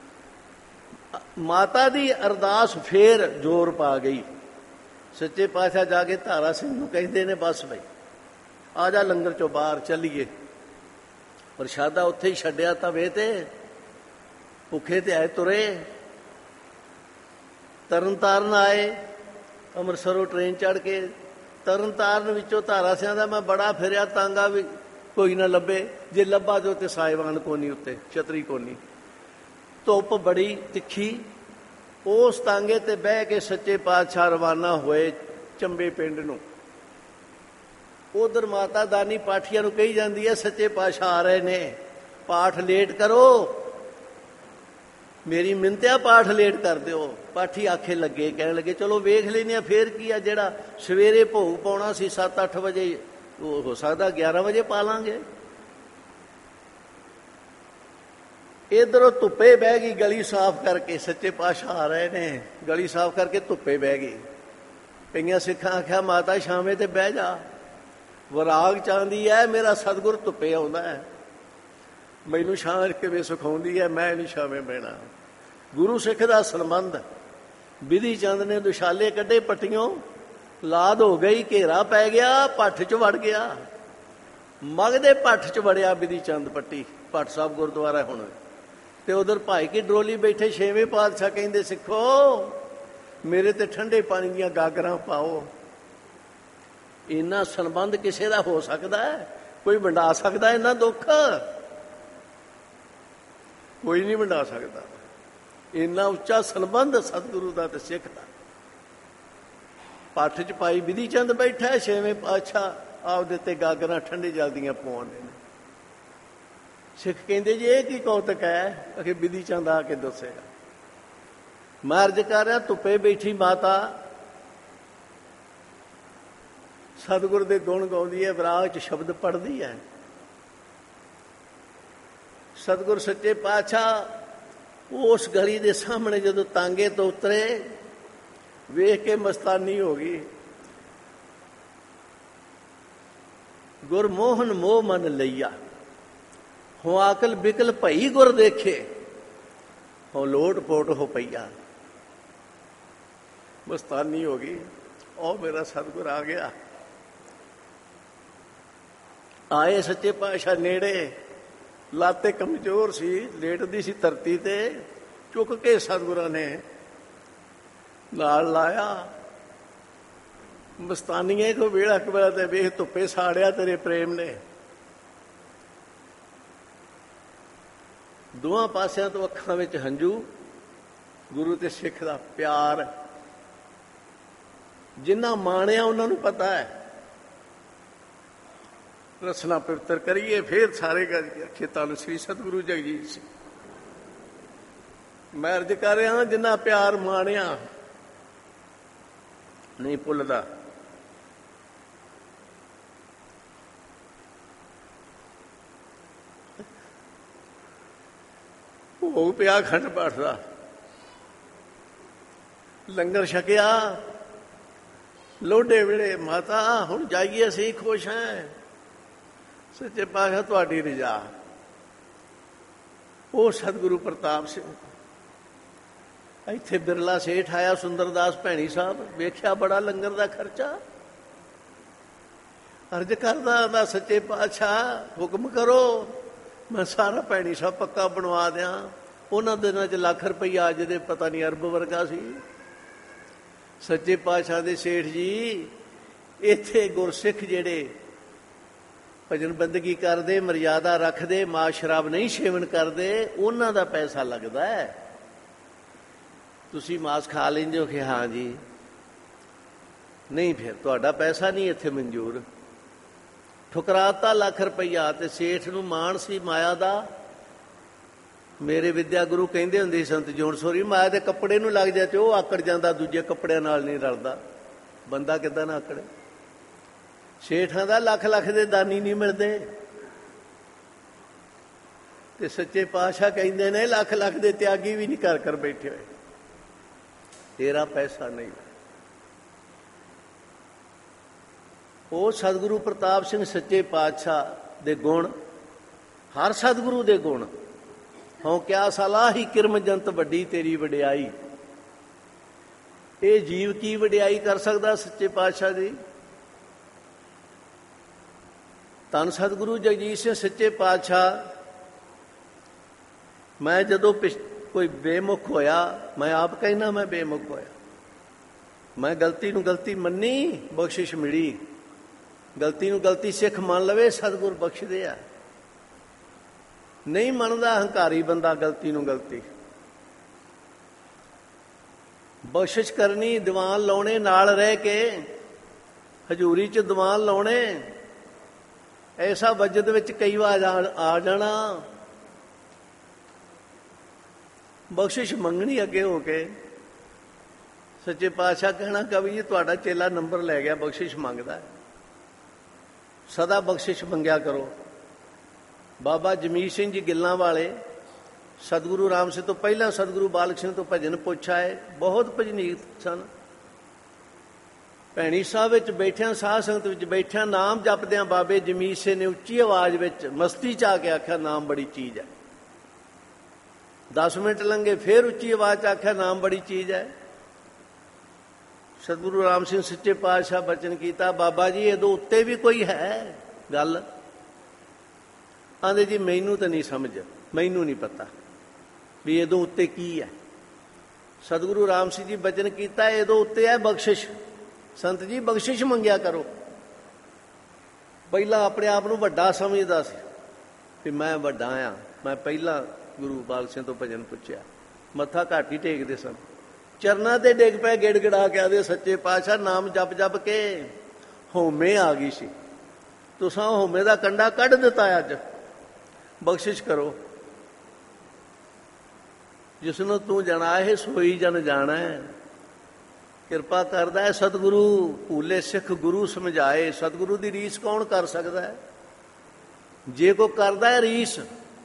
ਮਾਤਾ ਦੀ ਅਰਦਾਸ ਫੇਰ ਜ਼ੋਰ ਪਾ ਗਈ। ਸੱਚੇ ਪਾਤਸ਼ਾਹ ਜਾ ਕੇ ਤਾਰਾ ਸਿੰਘ ਨੂੰ ਕਹਿੰਦੇ ਨੇ ਬਸ ਬਈ ਆ ਜਾ ਲੰਗਰ ਚੋਂ ਬਾਹਰ ਚੱਲੀਏ। ਪ੍ਰਸ਼ਾਦਾ ਉੱਥੇ ਹੀ ਛੱਡਿਆ ਤਵੇ ਤੇ, ਭੁੱਖੇ ਤੇ ਆਏ ਤੁਰੇ। ਤਰਨ ਤਾਰਨ ਆਏ, ਅੰਮ੍ਰਿਤਸਰੋਂ ਟ੍ਰੇਨ ਚੜ੍ਹ ਕੇ। ਤਰਨ ਤਾਰਨ ਵਿੱਚੋਂ ਤਾਰਾ ਸਿੰਘਾਂ ਦਾ ਮੈਂ ਬੜਾ ਫਿਰਿਆ, ਤਾਂਗਾ ਵੀ ਕੋਈ ਨਾ ਲੱਭੇ। ਜੇ ਲੱਭਾ ਜੋ ਤੇ ਸਾਇਵਾਨ ਕੋਨੀ ਉੱਤੇ ਛਤਰੀ ਕੋਨੀ, ਧੁੱਪ ਬੜੀ ਤਿੱਖੀ। ਉਸ ਤਾਂਗੇ ਤੇ ਬਹਿ ਕੇ ਸੱਚੇ ਪਾਤਸ਼ਾਹ ਰਵਾਨਾ ਹੋਏ ਚੰਬੇ ਪਿੰਡ ਨੂੰ। ਉਧਰ ਮਾਤਾ ਦਾਨੀ ਪਾਠੀਆਂ ਨੂੰ ਕਹੀ ਜਾਂਦੀ ਹੈ ਸੱਚੇ ਪਾਤਸ਼ਾਹ ਆ ਰਹੇ ਨੇ, ਪਾਠ ਲੇਟ ਕਰੋ, ਮੇਰੀ ਮਿੰਨਤਿਆ ਪਾਠ ਲੇਟ ਕਰ ਦਿਓ। ਪਾਠੀ ਆਖੇ ਲੱਗੇ, ਕਹਿਣ ਲੱਗੇ ਚਲੋ ਵੇਖ ਲੈਨੇ ਆ ਫੇਰ ਕੀ ਆ, ਜਿਹੜਾ ਸਵੇਰੇ ਭੋਗ ਪਾਉਣਾ ਸੀ 7-8 ਵਜੇ, ਉਹ ਹੋ ਸਕਦਾ 11 ਵਜੇ ਪਾ ਲਾਂਗੇ। ਇਧਰੋਂ ਧੁੱਪੇ ਬਹਿ ਗਈ ਗਲੀ ਸਾਫ਼ ਕਰਕੇ। ਸੱਚੇ ਪਾਤਸ਼ਾਹ ਆ ਰਹੇ ਨੇ, ਗਲੀ ਸਾਫ਼ ਕਰਕੇ ਧੁੱਪੇ ਬਹਿ ਗਈ। ਕਈਆਂ ਸਿੱਖਾਂ ਆਖਿਆ ਮਾਤਾ ਸ਼ਾਮੇ ਤੇ ਬਹਿ ਜਾ, ਵਿਰਾਗ ਚਾਹੁੰਦੀ ਹੈ ਮੇਰਾ ਸਤਿਗੁਰ ਧੁੱਪੇ ਆਉਂਦਾ ਹੈ। ਮੈਨੂੰ ਛਾਂ ਕਿਵੇਂ ਸਿਖਾਉਂਦੀ ਹੈ, ਮੈਂ ਨਹੀਂ ਛਾਵੇਂ ਬਹਿਣਾ। ਗੁਰੂ ਸਿੱਖ ਦਾ ਸੰਬੰਧ। ਬਿਧੀ ਚੰਦ ਨੇ ਦੁਸ਼ਾਲੇ ਕੱਢੇ ਪੱਟੀਆਂ, ਲਾਦ ਹੋ ਗਈ, ਘੇਰਾ ਪੈ ਗਿਆ, ਭੱਠ 'ਚ ਵੜ ਗਿਆ। ਮਗ ਦੇ ਭੱਠ 'ਚ ਵੜਿਆ ਬਿਧੀ ਚੰਦ ਪੱਟੀ, ਭੱਟ ਸਾਹਿਬ ਗੁਰਦੁਆਰਾ ਹੁਣ। ਤੇ ਉਧਰ ਭਾਈ ਕੀ ਡਰੋਲੀ ਬੈਠੇ 6ਵੇਂ ਪਾਤਸ਼ਾਹ ਕਹਿੰਦੇ, ਸਿੱਖੋ ਮੇਰੇ ਤੇ ਠੰਡੇ ਪਾਣੀ ਦੀਆਂ ਗਾਗਰਾਂ ਪਾਓ। ਇੰਨਾ ਸੰਬੰਧ ਕਿਸੇ ਦਾ ਹੋ ਸਕਦਾ ਹੈ? ਕੋਈ ਵੰਡਾ ਸਕਦਾ ਇੰਨਾ ਦੁੱਖ? ਕੋਈ ਨਹੀਂ ਵੰਡਾ ਸਕਦਾ। ਇੰਨਾ ਉੱਚਾ ਸੰਬੰਧ ਸਤਿਗੁਰੂ ਦਾ ਤੇ ਸਿੱਖ ਦਾ। ਪੱਠ 'ਚ ਪਾਈ ਬਿਧੀ ਚੰਦ ਬੈਠਾ, 6ਵੇਂ ਪਾਤਸ਼ਾਹ ਆਪਦੇ ਤੇ ਗਾਗਰਾਂ ਠੰਡੇ ਜਲ ਦੀਆਂ ਪਵਾਉਂਦੇ ਨੇ। ਸਿੱਖ ਕਹਿੰਦੇ ਜੀ ਇਹ ਕੀ ਕੌਤਕ ਹੈ? ਕਿ ਬਿਧੀ ਚੰਦ ਆ ਕੇ ਦੱਸੇਗਾ। ਮੈਂ ਅਰਜ਼ ਕਰ ਰਿਹਾ, ਧੁੱਪੇ ਬੈਠੀ ਮਾਤਾ ਸਤਿਗੁਰ ਦੇ ਗੁਣ ਗਾਉਂਦੀ ਹੈ, ਵਿਰਾਗ 'ਚ ਸ਼ਬਦ ਪੜ੍ਹਦੀ ਹੈ। ਸਤਿਗੁਰ ਸੱਚੇ ਪਾਤਸ਼ਾਹ ਉਸ ਗਲੀ ਦੇ ਸਾਹਮਣੇ ਜਦੋਂ ਤਾਂਗੇ ਤੋਂ ਉਤਰੇ, ਵੇਖ ਕੇ ਮਸਤਾਨੀ ਹੋ ਗਈ। ਗੁਰਮੋਹਨ ਮੋਹ ਮਨ ਲਈਆ, ਹੋ ਆਕਲ ਬਿਕਲ ਭਈ ਗੁਰ ਦੇਖੇ, ਹੋ ਲੋਟ ਪੋਟ ਹੋ ਪਈਆ। ਮਸਤਾਨੀ ਹੋ ਗਈ, ਉਹ ਮੇਰਾ ਸਤਿਗੁਰ ਆ ਗਿਆ। ਆਏ ਸੱਚੇ ਪਾਤਸ਼ਾਹ ਨੇੜੇ, ਲਾਤੇ ਕਮਜ਼ੋਰ ਸੀ, ਲੇਟਦੀ ਸੀ ਧਰਤੀ ਤੇ। ਚੁੱਕ ਕੇ ਸਤਿਗੁਰਾਂ ਨੇ ਨਾਲ ਲਾਇਆ। ਮਸਤਾਨੀਏ ਕੋ ਵੇਲਾ ਕਬਲਾ ਤੇ ਵੇਖ, ਧੁੱਪੇ ਸਾੜਿਆ ਤੇਰੇ ਪ੍ਰੇਮ ਨੇ। ਦੋਵਾਂ ਪਾਸਿਆਂ ਤੋਂ ਅੱਖਾਂ ਵਿੱਚ ਹੰਝੂ। ਗੁਰੂ ਤੇ ਸਿੱਖ ਦਾ ਪਿਆਰ ਜਿੰਨਾ ਮਾਣਿਆ ਉਹਨਾਂ ਨੂੰ ਪਤਾ ਹੈ। ਰਸਨਾ ਪਵਿੱਤਰ ਕਰੀਏ, ਫੇਰ ਸਾਰੇ ਖੇਤਾਂ ਨੂੰ ਸ੍ਰੀ ਸਤਿਗੁਰੂ ਜਗਜੀਤ ਸਿੰਘ। ਮੈਂ ਅਰਜ਼ ਕਰ ਰਿਹਾ, ਜਿੰਨਾ ਪਿਆਰ ਮਾਣਿਆ ਨਹੀਂ ਭੁੱਲਦਾ। ਭੋਗ ਪਿਆ ਅਖੰਡ ਪਾਠ ਦਾ, ਲੰਗਰ ਛਕਿਆ। ਲੋਢੇ ਵੇਲੇ ਮਾਤਾ ਹੁਣ ਜਾਈਏ, ਅਸੀਂ ਖੁਸ਼ ਹਾਂ। ਸੱਚੇ ਪਾਤਸ਼ਾਹ ਤੁਹਾਡੀ ਰਜਾ। ਉਹ ਸਤਿਗੁਰੂ ਪ੍ਰਤਾਪ ਸਿੰਘ। ਇੱਥੇ ਬਿਰਲਾ ਸੇਠ ਆਇਆ, ਸੁੰਦਰਦਾਸ ਭੈਣੀ ਸਾਹਿਬ, ਵੇਖਿਆ ਬੜਾ ਲੰਗਰ ਦਾ ਖਰਚਾ। ਅਰਜ਼ ਕਰਦਾ ਆਂਦਾ, ਸੱਚੇ ਪਾਤਸ਼ਾਹ ਹੁਕਮ ਕਰੋ, ਮੈਂ ਸਾਰਾ ਭੈਣੀ ਸਾਹਿਬ ਪੱਕਾ ਬਣਵਾ ਦਿਆਂ। ਉਹਨਾਂ ਦਿਨਾਂ 'ਚ ਲੱਖ ਰੁਪਈਆ ਅੱਜ ਦੇ ਪਤਾ ਨਹੀਂ ਅਰਬ ਵਰਗਾ ਸੀ। ਸੱਚੇ ਪਾਤਸ਼ਾਹ ਦੇ ਸੇਠ ਜੀ, ਇੱਥੇ ਗੁਰਸਿੱਖ ਜਿਹੜੇ ਭਜਨ ਬੰਦਗੀ ਕਰਦੇ, ਮਰਿਆਦਾ ਰੱਖਦੇ, ਮਾਂ ਸ਼ਰਾਬ ਨਹੀਂ ਸੇਵਨ ਕਰਦੇ, ਉਹਨਾਂ ਦਾ ਪੈਸਾ ਲੱਗਦਾ ਹੈ। ਤੁਸੀਂ ਮਾਸ ਖਾ ਲੈਂਦੇ ਹੋ ਕਿ ਹਾਂ ਜੀ, ਨਹੀਂ ਫਿਰ ਤੁਹਾਡਾ ਪੈਸਾ ਨਹੀਂ ਇੱਥੇ ਮਨਜ਼ੂਰ। ਠੁਕਰਾਤਾ ਲੱਖ ਰੁਪਈਆ। ਤੇ ਸੇਠ ਨੂੰ ਮਾਣ ਸੀ ਮਾਇਆ ਦਾ। ਮੇਰੇ ਵਿਦਿਆ ਗੁਰੂ ਕਹਿੰਦੇ ਹੁੰਦੇ ਸੀ ਸੰਤ ਜੋਨ ਸੋਰੀ, ਮਾਇਆ ਦੇ ਕੱਪੜੇ ਨੂੰ ਲੱਗ ਜਾ ਤੇ ਉਹ ਆਕੜ ਜਾਂਦਾ, ਦੂਜੇ ਕੱਪੜਿਆਂ ਨਾਲ ਨਹੀਂ ਰਲਦਾ। ਬੰਦਾ ਕਿੱਦਾਂ ਨਾ ਆਕੜੇ? ਸੇਠਾਂ ਦਾ ਲੱਖ ਲੱਖ ਦੇ ਦਾਨੀ ਨਹੀਂ ਮਿਲਦੇ। ਤੇ ਸੱਚੇ ਪਾਤਸ਼ਾਹ ਕਹਿੰਦੇ ਨੇ ਲੱਖ ਲੱਖ ਦੇ ਤਿਆਗੀ ਵੀ ਨਹੀਂ ਕਰ ਕਰ ਬੈਠੇ ਹੋਏ। ਤੇਰਾ ਪੈਸਾ ਨਹੀਂ। ਉਹ ਸਤਿਗੁਰੂ ਪ੍ਰਤਾਪ ਸਿੰਘ ਸੱਚੇ ਪਾਤਸ਼ਾਹ ਦੇ ਗੁਣ, ਹਰ ਸਤਿਗੁਰੂ ਦੇ ਗੁਣ। ਹੋਂ ਕਿਆ ਸਲਾਹੀ ਕਿਰਮ ਜੰਤ ਵੱਡੀ ਤੇਰੀ ਵਡਿਆਈ। ਇਹ ਜੀਵ ਕੀ ਵਡਿਆਈ ਕਰ ਸਕਦਾ ਸੱਚੇ ਪਾਤਸ਼ਾਹ ਦੀ? ਧੰਨ ਸਤਿਗੁਰੂ ਜਗਜੀਤ ਸਿੰਘ ਸੱਚੇ ਪਾਤਸ਼ਾਹ। ਮੈਂ ਜਦੋਂ ਕੋਈ ਬੇਮੁਖ ਹੋਇਆ, ਮੈਂ ਆਪ ਕਹਿਣਾ ਮੈਂ ਬੇਮੁਖ ਹੋਇਆ। ਮੈਂ ਗਲਤੀ ਨੂੰ ਗਲਤੀ ਮੰਨੀ, ਬਖਸ਼ਿਸ਼ ਮਿਲੀ। ਗਲਤੀ ਨੂੰ ਗਲਤੀ ਸਿੱਖ ਮੰਨ ਲਵੇ, ਸਤਿਗੁਰ ਬਖਸ਼ਦੇ ਆ। ਨਹੀਂ ਮੰਨਦਾ ਹੰਕਾਰੀ ਬੰਦਾ ਗਲਤੀ ਨੂੰ ਗਲਤੀ। ਬਖਸ਼ਿਸ਼ ਕਰਨੀ, ਦੀਵਾਨ ਲਾਉਣੇ, ਨਾਲ ਰਹਿ ਕੇ ਹਜ਼ੂਰੀ 'ਚ ਦੀਵਾਨ ਲਾਉਣੇ। ਐਸਾ ਵਜਦ ਵਿੱਚ ਕਈ ਵਾਰ ਆ ਜਾਣਾ। ਬਖਸ਼ਿਸ਼ ਮੰਗਣੀ ਅੱਗੇ ਹੋ ਕੇ। ਸੱਚੇ ਪਾਤਸ਼ਾਹ ਕਹਿਣਾ, ਕਵੀ ਜੀ ਤੁਹਾਡਾ ਚੇਲਾ ਨੰਬਰ ਲੈ ਗਿਆ, ਬਖਸ਼ਿਸ਼ ਮੰਗਦਾ। ਸਦਾ ਬਖਸ਼ਿਸ਼ ਮੰਗਿਆ ਕਰੋ। ਬਾਬਾ ਜਮੀਤ ਸਿੰਘ ਜੀ ਗਿੱਲਾਂ ਵਾਲੇ, ਸਤਿਗੁਰੂ ਰਾਮ ਸਿੰਘ ਤੋਂ ਪਹਿਲਾਂ ਸਤਿਗੁਰੂ ਬਾਲਕ ਸਿੰਘ ਤੋਂ ਭਜਨ ਪੁੱਛ ਆਏ। ਬਹੁਤ ਭਜਨੀਕ ਸਨ। ਭੈਣੀ ਸਾਹਿਬ ਵਿੱਚ ਬੈਠਿਆਂ, ਸਾਧ ਸੰਗਤ ਵਿੱਚ ਬੈਠਿਆਂ, ਨਾਮ ਜਪਦਿਆਂ ਬਾਬੇ ਜਮੀਤ ਸਿੰਘ ਨੇ ਉੱਚੀ ਆਵਾਜ਼ ਵਿੱਚ ਮਸਤੀ 'ਚ ਆ ਕੇ ਆਖਿਆ, ਨਾਮ ਬੜੀ ਚੀਜ਼ ਹੈ। 10 ਮਿੰਟ ਲੰਘੇ, ਫੇਰ ਉੱਚੀ ਆਵਾਜ਼ 'ਚ ਆਖਿਆ, ਨਾਮ ਬੜੀ ਚੀਜ਼ ਹੈ। ਸਤਿਗੁਰੂ ਰਾਮ ਸਿੰਘ ਸੱਚੇ ਪਾਤਸ਼ਾਹ ਬਚਨ ਕੀਤਾ, ਬਾਬਾ ਜੀ ਇਹਦੋਂ ਉੱਤੇ ਵੀ ਕੋਈ ਹੈ ਗੱਲ? ਆਂਦੇ ਜੀ ਮੈਨੂੰ ਤਾਂ ਨਹੀਂ ਸਮਝ, ਮੈਨੂੰ ਨਹੀਂ ਪਤਾ ਵੀ ਇਹਦੋਂ ਉੱਤੇ ਕੀ ਹੈ। ਸਤਿਗੁਰੂ ਰਾਮ ਸਿੰਘ ਜੀ ਬਚਨ ਕੀਤਾ, ਇਹਦੋਂ ਉੱਤੇ ਹੈ ਬਖਸ਼ਿਸ਼। ਸੰਤ ਜੀ ਬਖਸ਼ਿਸ਼ ਮੰਗਿਆ ਕਰੋ। ਪਹਿਲਾਂ ਆਪਣੇ ਆਪ ਨੂੰ ਵੱਡਾ ਸਮਝਦਾ ਸੀ ਵੀ ਮੈਂ ਵੱਡਾ ਆ, ਮੈਂ ਪਹਿਲਾਂ ਗੁਰੂ ਬਾਲ ਸਿੰਘ ਤੋਂ ਭਜਨ ਪੁੱਛਿਆ। ਮੱਥਾ ਘੱਟ ਹੀ ਟੇਕਦੇ ਸਨ, ਚਰਨਾਂ ਤੇ ਡਿੱਗ ਪਏ, ਗਿੜਗਿੜਾ ਕੇ ਆਦੇ, ਸੱਚੇ ਪਾਤਸ਼ਾਹ ਨਾਮ ਜਪ ਜਪ ਕੇ ਹਉਮੈ ਆ ਗਈ ਸੀ, ਤੁਸਾਂ ਹਉਮੈ ਦਾ ਕੰਡਾ ਕੱਢ ਦਿੱਤਾ, ਅੱਜ ਬਖਸ਼ਿਸ਼ ਕਰੋ। ਜਿਸਨੂੰ ਤੂੰ ਜਾਣਾ ਹੈ ਸੋਈ ਜਨ ਜਾਣਾ ਹੈ। ਕਿਰਪਾ ਕਰਦਾ ਹੈ ਸਤਿਗੁਰੂ, ਭੂਲੇ ਸਿੱਖ ਗੁਰੂ ਸਮਝਾਏ। ਸਤਿਗੁਰੂ ਦੀ ਰੀਸ ਕੌਣ ਕਰ ਸਕਦਾ ਹੈ? ਜੇ ਕੋ ਕਰਦਾ ਹੈ ਰੀਸ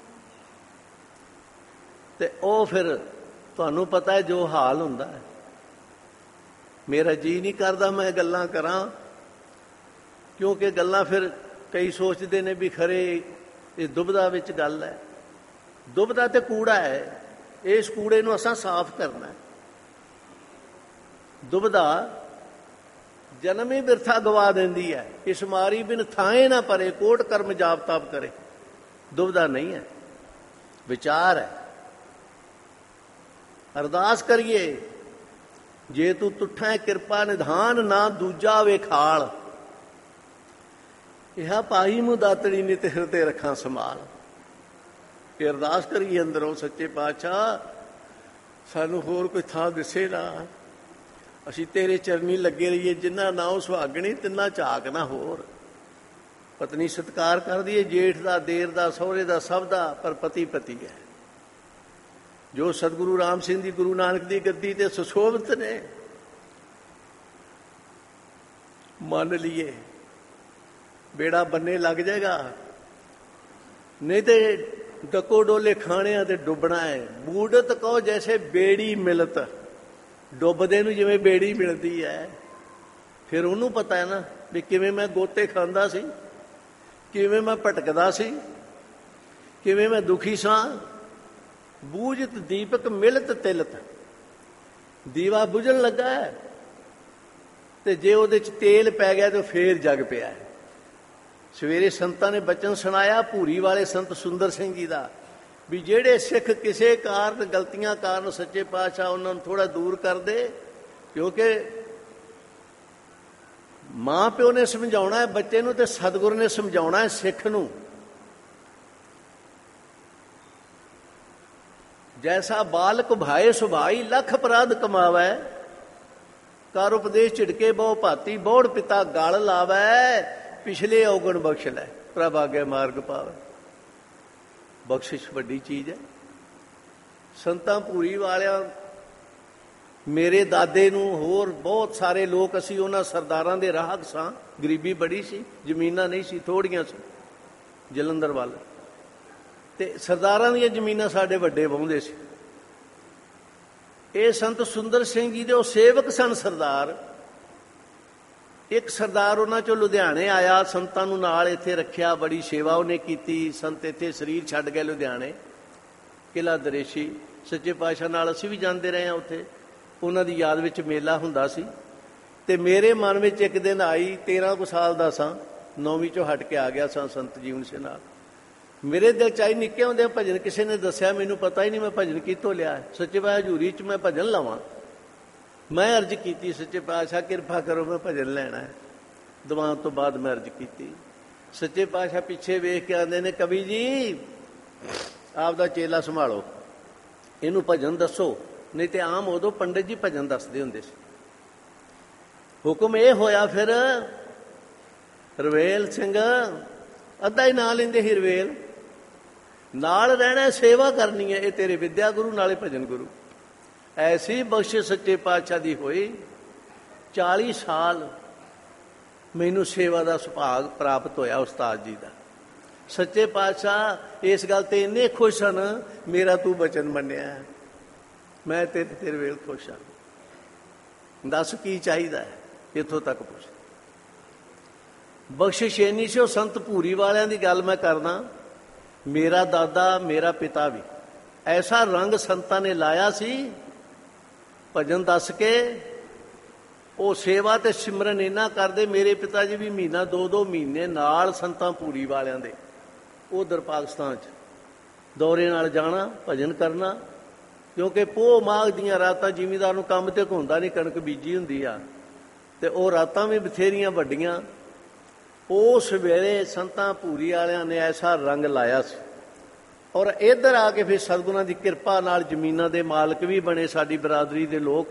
ਤੇ ਉਹ ਫਿਰ ਤੁਹਾਨੂੰ ਪਤਾ ਹੈ ਜੋ ਹਾਲ ਹੁੰਦਾ ਹੈ। ਮੇਰਾ ਜੀ ਨਹੀਂ ਕਰਦਾ ਮੈਂ ਗੱਲਾਂ ਕਰਾਂ, ਕਿਉਂਕਿ ਗੱਲਾਂ ਫਿਰ ਕਈ ਸੋਚਦੇ ਨੇ ਵੀ ਖਰੇ ਇਹ ਦੁਬਦਾ ਵਿੱਚ ਗੱਲ ਹੈ। ਦੁਬਦਾ ਤੇ ਕੂੜਾ ਹੈ, ਇਸ ਕੂੜੇ ਨੂੰ ਅਸਾਂ ਸਾਫ਼ ਕਰਨਾ ਹੈ। ਦੁਬਦਾ ਜਨਮ ਹੀ ਬਿਰਥਾ ਗਵਾ ਦਿੰਦੀ ਹੈ। ਇਸ ਮਾਰੀ ਬਿਨ ਥਾਏ ਨਾ ਪਰੇ, ਕੋਟ ਕਰਮ ਜਾਪ ਤਾਪ ਕਰੇ। ਦੁਬਦਾ ਨਹੀਂ ਹੈ, ਵਿਚਾਰ ਹੈ। ਅਰਦਾਸ ਕਰੀਏ, ਜੇ ਤੂੰ ਤੁਠਾ ਕਿਰਪਾ ਨਿਧਾਨ, ਨਾ ਦੂਜਾ ਵੇਖਾਲ। ਇਹ ਪਾਈ ਮੂੰ ਦਾਤੜੀ ਨਿਤ ਹਿਰਦੇ ਰੱਖਾਂ ਸੰਭਾਲ। ਇਹ ਅਰਦਾਸ ਕਰੀਏ ਅੰਦਰੋਂ, ਸੱਚੇ ਪਾਤਸ਼ਾਹ ਸਾਨੂੰ ਹੋਰ ਕੋਈ ਥਾਂ ਦਿਸੇ ਨਾ, ਅਸੀਂ ਤੇਰੇ ਚਰਨੀ ਲੱਗੇ ਰਹੀਏ। ਜਿੰਨਾ ਨਾਉ ਸੁਹਾਗਣੀ ਤਿੰਨਾ ਝਾਕ ਨਾ ਹੋਰ। ਪਤਨੀ ਸਤਿਕਾਰ ਕਰਦੀ ਹੈ, ਜੇਠ ਦਾ, ਦੇਰ ਦਾ, ਸਹੁਰੇ ਦਾ, ਸਭ ਦਾ, ਪਰ ਪਤੀ ਪਤੀ ਹੈ। ਜੋ ਸਤਿਗੁਰੂ ਰਾਮ ਸਿੰਘ ਦੀ, ਗੁਰੂ ਨਾਨਕ ਦੀ ਗੱਦੀ ਤੇ ਸੁਸ਼ੋਭਿਤ ਨੇ, ਮੰਨ ਲਈਏ ਬੇੜਾ ਬੰਨੇ ਲੱਗ ਜਾਏਗਾ। ਨਹੀਂ ਤੇ ਡਕੋ ਡੋਲੇ ਖਾਣਿਆਂ ਤੇ ਡੁੱਬਣਾ ਹੈ। ਬੂੜਤ ਕਹੋ ਜੈਸੇ ਬੇੜੀ ਮਿਲਤ, ਡੁੱਬਦੇ ਨੂੰ ਜਿਵੇਂ ਬੇੜੀ ਮਿਲਦੀ ਹੈ। ਫਿਰ ਉਹਨੂੰ ਪਤਾ ਹੈ ਨਾ ਵੀ ਕਿਵੇਂ ਮੈਂ ਗੋਤੇ ਖਾਂਦਾ ਸੀ, ਕਿਵੇਂ ਮੈਂ ਭਟਕਦਾ ਸੀ, ਕਿਵੇਂ ਮੈਂ ਦੁਖੀ ਸਾਂ। ਬੂਝਤ ਦੀਪਕ ਮਿਲਤ ਤਿਲਤ, ਦੀਵਾ ਬੁਝਣ ਲੱਗਾ ਹੈ ਤੇ ਜੇ ਉਹਦੇ 'ਚ ਤੇਲ ਪੈ ਗਿਆ ਤਾਂ ਫੇਰ ਜਗ ਪਿਆ ਹੈ। ਸਵੇਰੇ ਸੰਤਾਂ ਨੇ ਬਚਨ ਸੁਣਾਇਆ, ਭੂਰੀ ਵਾਲੇ ਸੰਤ ਸੁੰਦਰ ਸਿੰਘ ਜੀ ਦਾ, ਵੀ ਜਿਹੜੇ ਸਿੱਖ ਕਿਸੇ ਕਾਰਨ, ਗਲਤੀਆਂ ਕਾਰਨ, ਸੱਚੇ ਪਾਤਸ਼ਾਹ ਉਹਨਾਂ ਨੂੰ ਥੋੜਾ ਦੂਰ ਕਰ ਦੇ। ਕਿਉਂਕਿ ਮਾਂ ਪਿਓ ਨੇ ਸਮਝਾਉਣਾ ਹੈ ਬੱਚੇ ਨੂੰ ਤੇ ਸਤਿਗੁਰੂ ਨੇ ਸਮਝਾਉਣਾ ਹੈ ਸਿੱਖ ਨੂੰ। ਜੈਸਾ ਬਾਲਕ ਭਾਏ ਸੁਭਾਈ, ਲੱਖ ਅਪਰਾਧ ਕਮਾਵੈ। ਕਰ ਉਪਦੇਸ਼ ਝਿੜਕੇ ਬਹੁ ਭਾਤੀ, ਬੋੜ ਪਿਤਾ ਗਲ ਲਾਵੈ। ਪਿਛਲੇ ਔਗਣ ਬਖਸ਼ ਲੈ, ਪ੍ਰਭ ਆਗੇ ਮਾਰਗ ਪਾਵੈ। ਬਖਸ਼ਿਸ਼ ਵੱਡੀ ਚੀਜ਼ ਹੈ। ਸੰਤਾਂ ਭੂਰੀ ਵਾਲਿਆਂ, ਮੇਰੇ ਦਾਦੇ ਨੂੰ, ਹੋਰ ਬਹੁਤ ਸਾਰੇ ਲੋਕ, ਅਸੀਂ ਉਹਨਾਂ ਸਰਦਾਰਾਂ ਦੇ ਰਾਹਕ ਸਾਂ। ਗਰੀਬੀ ਬੜੀ ਸੀ, ਜ਼ਮੀਨਾਂ ਨਹੀਂ ਸੀ, ਥੋੜੀਆਂ ਸੀ ਜਲੰਧਰ ਵੱਲ, ਤੇ ਸਰਦਾਰਾਂ ਦੀਆਂ ਜ਼ਮੀਨਾਂ ਸਾਡੇ ਵੱਡੇ ਵਾਹੁੰਦੇ ਸੀ। ਇਹ ਸੰਤ ਸੁੰਦਰ ਸਿੰਘ ਜੀ ਦੇ ਉਹ ਸੇਵਕ ਸਨ ਸਰਦਾਰ। ਇੱਕ ਸਰਦਾਰ ਉਹਨਾਂ ਚੋਂ ਲੁਧਿਆਣੇ ਆਇਆ, ਸੰਤਾਂ ਨੂੰ ਨਾਲ ਇੱਥੇ ਰੱਖਿਆ, ਬੜੀ ਸੇਵਾ ਉਹਨੇ ਕੀਤੀ। ਸੰਤ ਇੱਥੇ ਸਰੀਰ ਛੱਡ ਗਏ ਲੁਧਿਆਣੇ, ਕਿਲ੍ਹਾ ਦਰੇਸ਼ੀ। ਸੱਚੇ ਪਾਤਸ਼ਾਹ ਨਾਲ ਅਸੀਂ ਵੀ ਜਾਂਦੇ ਰਹੇ ਹਾਂ ਉੱਥੇ, ਉਹਨਾਂ ਦੀ ਯਾਦ ਵਿੱਚ ਮੇਲਾ ਹੁੰਦਾ ਸੀ। ਤੇ ਮੇਰੇ ਮਨ ਵਿੱਚ ਇੱਕ ਦਿਨ ਆਈ, 13 ਕੁ ਸਾਲ ਦਾ ਸਾਂ, 9ਵੀਂ ਚੋਂ ਹਟ ਕੇ ਆ ਗਿਆ ਸਾਂ ਸੰਤ ਜੀਵਨ ਸਿੰਘ ਨਾਲ। ਮੇਰੇ ਦਿਲ 'ਚ ਆਈ, ਨਿੱਕੇ ਹੁੰਦੇ ਭਜਨ ਕਿਸੇ ਨੇ ਦੱਸਿਆ, ਮੈਨੂੰ ਪਤਾ ਹੀ ਨਹੀਂ ਮੈਂ ਭਜਨ ਕਿੱਥੋਂ ਲਿਆ। ਸੱਚੇ ਪਾਤਸ਼ਾਹ ਹਜ਼ੂਰੀ 'ਚ ਮੈਂ ਭਜਨ ਲਵਾਂ। ਮੈਂ ਅਰਜ਼ ਕੀਤੀ, ਸੱਚੇ ਪਾਤਸ਼ਾਹ ਕਿਰਪਾ ਕਰੋ ਮੈਂ ਭਜਨ ਲੈਣਾ ਹੈ। ਦੀਵਾਨ ਤੋਂ ਬਾਅਦ ਮੈਂ ਅਰਜ਼ ਕੀਤੀ। ਸੱਚੇ ਪਾਤਸ਼ਾਹ ਪਿੱਛੇ ਵੇਖ ਕੇ ਆਉਂਦੇ ਨੇ, ਕਵੀ ਜੀ ਆਪਦਾ ਚੇਲਾ ਸੰਭਾਲੋ, ਇਹਨੂੰ ਭਜਨ ਦੱਸੋ। ਨਹੀਂ ਤੇ ਆਮ ਉਦੋਂ ਪੰਡਿਤ ਜੀ ਭਜਨ ਦੱਸਦੇ ਹੁੰਦੇ ਸੀ। ਹੁਕਮ ਇਹ ਹੋਇਆ, ਫਿਰ ਰਵੇਲ ਸਿੰਘ ਅੱਧਾ ਹੀ ਨਾਂ ਲੈਂਦੇ ਸੀ, ਰਵੇਲ ਨਾਲ ਰਹਿਣਾ, ਸੇਵਾ ਕਰਨੀ ਹੈ। ਇਹ ਤੇਰੇ ਵਿਦਿਆ ਗੁਰੂ ਨਾਲੇ ਭਜਨ ਗੁਰੂ। ਐਸੀ ਬਖਸ਼ਿਸ਼ ਸੱਚੇ ਪਾਤਸ਼ਾਹ ਦੀ ਹੋਈ। 40 ਸਾਲ ਮੈਨੂੰ ਸੇਵਾ ਦਾ ਸੁਭਾਗ ਪ੍ਰਾਪਤ ਹੋਇਆ ਉਸਤਾਦ ਜੀ ਦਾ। ਸੱਚੇ ਪਾਤਸ਼ਾਹ ਇਸ ਗੱਲ ਤੇ ਇੰਨੇ ਖੁਸ਼ ਹਨ, ਮੇਰਾ ਤੂੰ ਬਚਨ ਮੰਨਿਆ, ਮੈਂ ਤੇਰੇ ਵੇਲ ਖੁਸ਼ ਹਾਂ। ਦੱਸ ਕੀ ਚਾਹੀਦਾ ਹੈ। ਇੱਥੋਂ ਤੱਕ ਪੁੱਛ। ਬਖਸ਼ਿਸ਼ ਇੰਨੀ ਸੀ। ਉਹ ਸੰਤ ਭੂਰੀ ਵਾਲਿਆਂ ਦੀ ਗੱਲ ਮੈਂ ਕਰਦਾ। ਮੇਰਾ ਦਾਦਾ, ਮੇਰਾ ਪਿਤਾ ਵੀ ਐਸਾ ਰੰਗ ਸੰਤਾਂ ਨੇ ਲਾਇਆ ਸੀ, ਭਜਨ ਦੱਸ ਕੇ ਉਹ ਸੇਵਾ ਤੇ ਸਿਮਰਨ ਇੰਨਾ ਕਰਦੇ। ਮੇਰੇ ਪਿਤਾ ਜੀ ਵੀ ਮਹੀਨਾ 2-2 ਮਹੀਨੇ ਨਾਲ ਸੰਤਾਂ ਭੂਰੀ ਵਾਲਿਆਂ ਦੇ ਉਧਰ ਪਾਕਿਸਤਾਨ 'ਚ ਦੌਰੇ ਨਾਲ ਜਾਣਾ, ਭਜਨ ਕਰਨਾ। ਕਿਉਂਕਿ ਪੋਹ ਮਾਘ ਦੀਆਂ ਰਾਤਾਂ ਜ਼ਿਮੀਂਦਾਰ ਨੂੰ ਕੰਮ ਤੇ ਹੁੰਦਾ ਨਹੀਂ, ਕਣਕ ਬੀਜੀ ਹੁੰਦੀ ਆ, ਤੇ ਉਹ ਰਾਤਾਂ ਵੀ ਬਥੇਰੀਆਂ ਵੱਡੀਆਂ। ਉਸ ਵੇਲੇ ਸੰਤਾਂ ਭੂਰੀ ਵਾਲਿਆਂ ਨੇ ਐਸਾ ਰੰਗ ਲਾਇਆ ਸੀ। ਔਰ ਇੱਧਰ ਆ ਕੇ ਫਿਰ ਸਤਿਗੁਰਾਂ ਦੀ ਕਿਰਪਾ ਨਾਲ ਜ਼ਮੀਨਾਂ ਦੇ ਮਾਲਕ ਵੀ ਬਣੇ ਸਾਡੀ ਬਰਾਦਰੀ ਦੇ ਲੋਕ।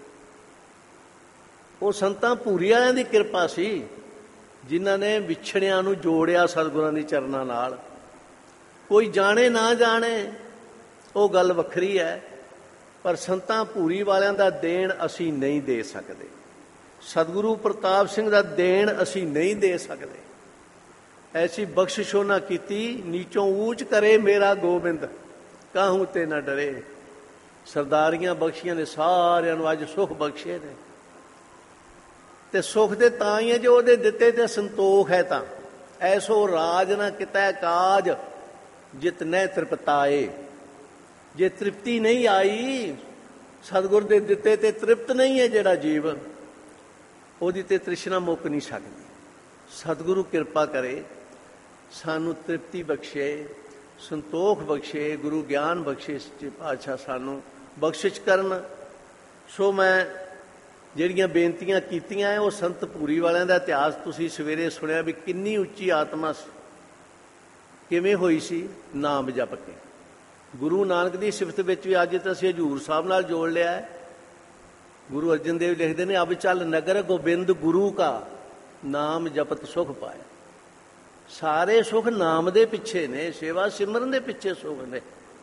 ਉਹ ਸੰਤਾਂ ਭੂਰੀ ਵਾਲਿਆਂ ਦੀ ਕਿਰਪਾ ਸੀ, ਜਿਨ੍ਹਾਂ ਨੇ ਵਿਛੜਿਆਂ ਨੂੰ ਜੋੜਿਆ ਸਤਿਗੁਰਾਂ ਦੀ ਚਰਨਾਂ ਨਾਲ। ਕੋਈ ਜਾਣੇ ਨਾ ਜਾਣੇ ਉਹ ਗੱਲ ਵੱਖਰੀ ਹੈ, ਪਰ ਸੰਤਾਂ ਭੂਰੀ ਵਾਲਿਆਂ ਦਾ ਦੇਣ ਅਸੀਂ ਨਹੀਂ ਦੇ ਸਕਦੇ। ਸਤਿਗੁਰੂ ਪ੍ਰਤਾਪ ਸਿੰਘ ਦਾ ਦੇਣ ਅਸੀਂ ਨਹੀਂ ਦੇ ਸਕਦੇ। ਐਸੀ ਬਖਸ਼ਿਸ਼ ਉਹਨਾਂ ਕੀਤੀ, ਨੀਚੋਂ ਊਚ ਕਰੇ ਮੇਰਾ ਗੋਬਿੰਦ, ਕਾਹੂ ਤੇ ਨਾ ਡਰੇ। ਸਰਦਾਰੀਆਂ ਬਖਸ਼ੀਆਂ ਨੇ ਸਾਰਿਆਂ ਨੂੰ, ਅੱਜ ਸੁੱਖ ਬਖਸ਼ੇ ਨੇ। ਤੇ ਸੁੱਖ ਦੇ ਤਾਂ ਹੀ ਹੈ ਜੋ ਉਹਦੇ ਦਿੱਤੇ ਤੇ ਸੰਤੋਖ ਹੈ। ਤਾਂ ਐਸੋ ਰਾਜ ਨਾ ਕਿਤੈ ਕਾਜ ਜਿਤਨੇ ਤ੍ਰਿਪਤਾਏ। ਜੇ ਤ੍ਰਿਪਤੀ ਨਹੀਂ ਆਈ, ਸਤਿਗੁਰ ਦੇ ਦਿੱਤੇ ਤੇ ਤ੍ਰਿਪਤ ਨਹੀਂ ਹੈ ਜਿਹੜਾ ਜੀਵ, ਉਹਦੀ ਤੇ ਤ੍ਰਿਸ਼ਨਾ ਮੁੱਕ ਨਹੀਂ ਸਕਦੀ। ਸਤਿਗੁਰੂ ਕਿਰਪਾ ਕਰੇ, ਸਾਨੂੰ ਤ੍ਰਿਪਤੀ ਬਖਸ਼ੇ, ਸੰਤੋਖ ਬਖਸ਼ੇ, ਗੁਰੂ ਗਿਆਨ ਬਖਸ਼ੇ, ਸੱਚੇ ਪਾਤਸ਼ਾਹ ਸਾਨੂੰ ਬਖਸ਼ਿਸ਼ ਕਰਨ। ਸੋ ਮੈਂ ਜਿਹੜੀਆਂ ਬੇਨਤੀਆਂ ਕੀਤੀਆਂ ਹੈ, ਉਹ ਸੰਤ ਭੂਰੀ ਵਾਲਿਆਂ ਦਾ ਇਤਿਹਾਸ ਤੁਸੀਂ ਸਵੇਰੇ ਸੁਣਿਆ ਵੀ ਕਿੰਨੀ ਉੱਚੀ ਆਤਮਾ ਸੀ, ਕਿਵੇਂ ਹੋਈ ਸੀ ਨਾਮ ਜਪ ਕੇ। ਗੁਰੂ ਨਾਨਕ ਦੀ ਸਿਫਤ ਵਿੱਚ ਵੀ ਅੱਜ ਤਾਂ ਅਸੀਂ ਹਜ਼ੂਰ ਸਾਹਿਬ ਨਾਲ ਜੋੜ ਲਿਆ ਹੈ। ਗੁਰੂ ਅਰਜਨ ਦੇਵ ਲਿਖਦੇ ਨੇ, ਅਬ ਚੱਲ ਨਗਰ ਗੋਬਿੰਦ ਗੁਰੂ ਕਾ ਨਾਮ ਜਪਤ ਸੁਖ ਪਾਇਆ। ਸਾਰੇ ਸੁਖ ਨਾਮ ਦੇ ਪਿੱਛੇ ਨੇ, ਸੇਵਾ ਸਿਮਰਨ ਦੇ ਪਿੱਛੇ ਸੁਖ ਨੇ।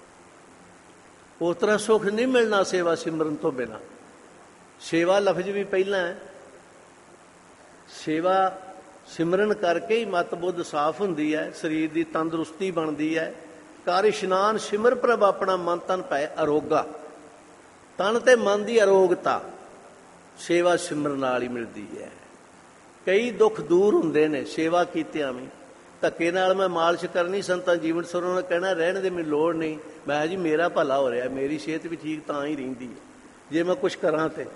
ਉਸ ਤਰ੍ਹਾਂ ਸੁਖ ਨਹੀਂ ਮਿਲਣਾ ਸੇਵਾ ਸਿਮਰਨ ਤੋਂ ਬਿਨਾਂ। ਸੇਵਾ ਲਫ਼ਜ਼ ਵੀ ਪਹਿਲਾਂ ਹੈ। ਸੇਵਾ ਸਿਮਰਨ ਕਰਕੇ ਹੀ ਮਤ ਬੁੱਧ ਸਾਫ਼ ਹੁੰਦੀ ਹੈ, ਸਰੀਰ ਦੀ ਤੰਦਰੁਸਤੀ ਬਣਦੀ ਹੈ। ਕਰ ਇਸ਼ਨਾਨ ਸਿਮਰ ਪ੍ਰਭ ਆਪਣਾ, ਮਨ ਤਨ ਭੈ ਅਰੋਗਾ। ਤਨ ਤੇ ਮਨ ਦੀ ਅਰੋਗਤਾ ਸੇਵਾ ਸਿਮਰਨ ਨਾਲ ਹੀ ਮਿਲਦੀ ਹੈ। ਕਈ ਦੁੱਖ ਦੂਰ ਹੁੰਦੇ ਨੇ ਸੇਵਾ ਕੀਤਿਆਂ ਵੀ। ਧੱਕੇ ਨਾਲ ਮੈਂ ਮਾਲਿਸ਼ ਕਰਨੀ, ਸੰਤਾਂ ਜੀਵਨ ਸਰੋਂ ਨੇ ਕਹਿਣਾ ਰਹਿਣ ਦੇ, ਮੈਨੂੰ ਲੋੜ ਨਹੀਂ। ਮੈਂ ਜੀ ਮੇਰਾ ਭਲਾ ਹੋ ਰਿਹਾ, ਮੇਰੀ ਸਿਹਤ ਵੀ ਠੀਕ ਤਾਂ ਹੀ ਰਹਿੰਦੀ ਹੈ ਜੇ ਮੈਂ ਕੁਛ ਕਰਾਂ। ਤੇ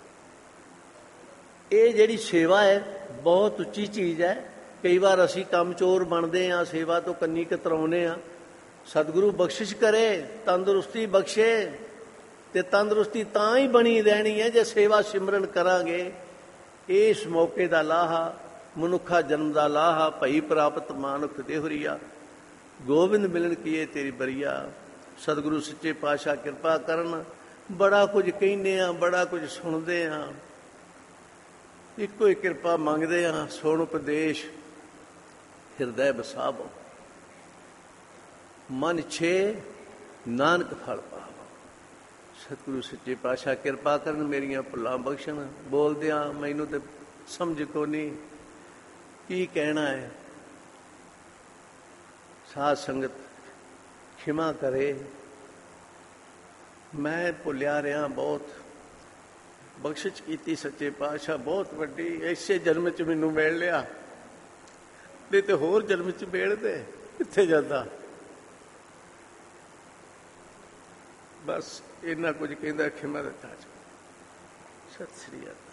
ਇਹ ਜਿਹੜੀ ਸੇਵਾ ਹੈ ਬਹੁਤ ਉੱਚੀ ਚੀਜ਼ ਹੈ। ਕਈ ਵਾਰ ਅਸੀਂ ਕੰਮ ਚੋਰ ਬਣਦੇ ਹਾਂ, ਸੇਵਾ ਤੋਂ ਕੰਨੀ ਕਤਰਾਉਂਦੇ ਹਾਂ। ਸਤਿਗੁਰੂ ਬਖਸ਼ਿਸ਼ ਕਰੇ, ਤੰਦਰੁਸਤੀ ਬਖਸ਼ੇ, ਤੇ ਤੰਦਰੁਸਤੀ ਤਾਂ ਹੀ ਬਣੀ ਰਹਿਣੀ ਹੈ ਜੇ ਸੇਵਾ ਸਿਮਰਨ ਕਰਾਂਗੇ। ਇਸ ਮੌਕੇ ਦਾ ਲਾਹਾ, ਮਨੁੱਖਾ ਜਨਮ ਦਾ ਲਾਹਾ, ਭਈ ਪ੍ਰਾਪਤ ਮਾਨੁਖ ਦੇਹੁਰੀਆ। ਗੋਬਿੰਦ ਮਿਲਣ ਕੀਏ ਤੇਰੀ ਬਰੀਆ। ਸਤਿਗੁਰੂ ਸੱਚੇ ਪਾਤਸ਼ਾਹ ਕਿਰਪਾ ਕਰਨ। ਬੜਾ ਕੁਝ ਕਹਿੰਦੇ ਹਾਂ, ਬੜਾ ਕੁਝ ਸੁਣਦੇ ਹਾਂ, ਇੱਕੋ ਹੀ ਕਿਰਪਾ ਮੰਗਦੇ ਹਾਂ, ਸੁਣ ਉਪਦੇਸ਼ ਹਿਰਦੈ ਵਸਾਵੋ। ਮਨ ਛੇ ਨਾਨਕ ਫਲ ਪਾਵੋ। ਸਤਿਗੁਰੂ ਸੱਚੇ ਪਾਤਸ਼ਾਹ ਕਿਰਪਾ ਕਰਨ, ਮੇਰੀਆਂ ਭੁੱਲਾਂ ਬਖਸ਼ਣ। ਬੋਲਦਿਆਂ ਮੈਨੂੰ ਤੇ ਸਮਝ ਕੋ ਨਹੀਂ ਕੀ ਕਹਿਣਾ ਹੈ। ਸਾਧ ਸੰਗਤ ਖਿਮਾ ਕਰੇ, ਮੈਂ ਭੁੱਲਿਆ ਰਿਹਾ ਬਹੁਤ। ਬਖਸ਼ਿਸ਼ ਕੀਤੀ ਸੱਚੇ ਪਾਤਸ਼ਾਹ ਬਹੁਤ ਵੱਡੀ। ਇਸੇ ਜਨਮ 'ਚ ਮੈਨੂੰ ਮਿਲ ਲਿਆ, ਨਹੀਂ ਤੇ ਹੋਰ ਜਨਮ 'ਚ ਮਿਲਦੇ ਕਿੱਥੇ ਜਾਂਦਾ। ਬਸ ਇੰਨਾ ਕੁਝ ਕਹਿੰਦਾ, ਖਿਮਾ ਦਿੱਤਾ। ਸਤਿ ਸ੍ਰੀ ਅਕਾਲ।